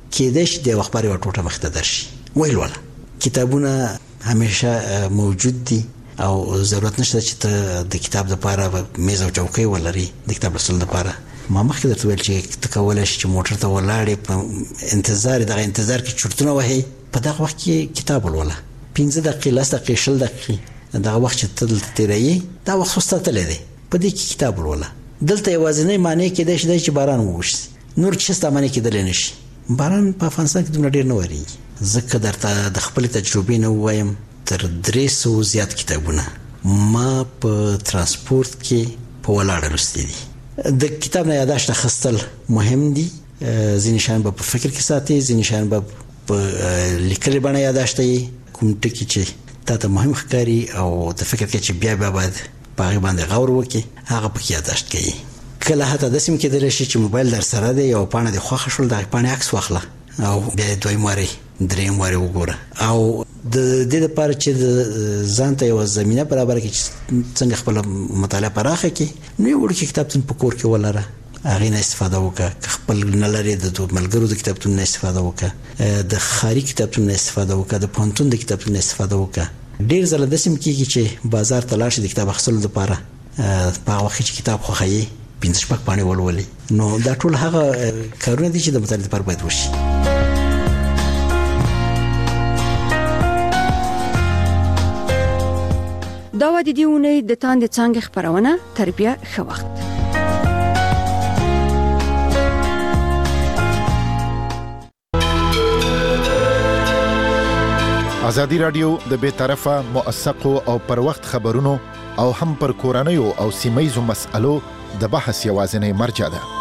کېدای شي د وخت پاره ټوټه مخ ته درشي. ویل ولا کتابونه همیشه موجود دي او ضرورت نشته چې ته د کتاب لپاره میز او چوکۍ ولري د کتاب لوستلو لپاره. ما مخکې درته ویل چې ته کولی شې چې موټر ته ولاړې په انتظار دغه انتظار کې چورتونه وهې، په دغه وخت کې کتاب ولوله. 15 دقیقې 10 دقیقې 20 دقیقې دغه وخت چې ته دلته تېروې دا وخت خو ستا تللی دی، په دې کې کتاب ولوله. دلته یوازینی معنی کېدای شي دی چې باران ووشي، نور چې ستا معنی کېدلی نه شي. باران په افغانستان کې دومره ډېر نه ورېږي. ځکه درته د خپلې تجربې نه ووایم تر 300 زیات کتابونه ما په ترانسپورت کې په ولاړه لوستي دي. د کتاب نه یاداشت اخیستل مهم دي. ځینې شیان به په فکر کې ساتي، ځینې شیان به په لیکلې بڼه یاداشت یې. کوم ټکي چې تا ته مهم ښکاري او ته فکر کوې چې بیا باید په هغې باندې غور وکړې هغه پکې یاداشت کوي. کله حتی داسې هم کېدلی شي چې موبایل در سره دی، یوه پاڼه دې خوښه شول، د هغې پاڼې عکس واخله او بیا یې دویم وارې دریم وارې وګوره. او د دې لپاره چې ځان ته یوه زمینه برابره کړي چې څنګه خپله مطالعه پراخه کړي، نو یو وړوکی کتابتون په کور کې ولره، هغې نه استفاده وکړه. که خپل نه لرې د ملګرو د کتابتون نه استفاده وکړه، د ښاري کتابتون نه استفاده وکړه، د پوهنتون د کتابتون نه استفاده وکړه. ډېر ځله داسې هم کېږي چې بازار ته لاړ شي د کتاب اخیستلو لپاره، په هغه وخت چې کتاب خوښوي 5-6 پاڼې ولولي. نو دا ټول هغه کارونه دي چې د مطالعې لپاره باید وشي. دا و د دې اونۍ د تاندې څانګې خپرونه. تربیه ښه وخت. ازادي رادیو د بے طرفه موثقو او پر وخت خبرونو او هم پر کورنیو او سیمایي مسایلو د بحث یوازینی مرجع ده.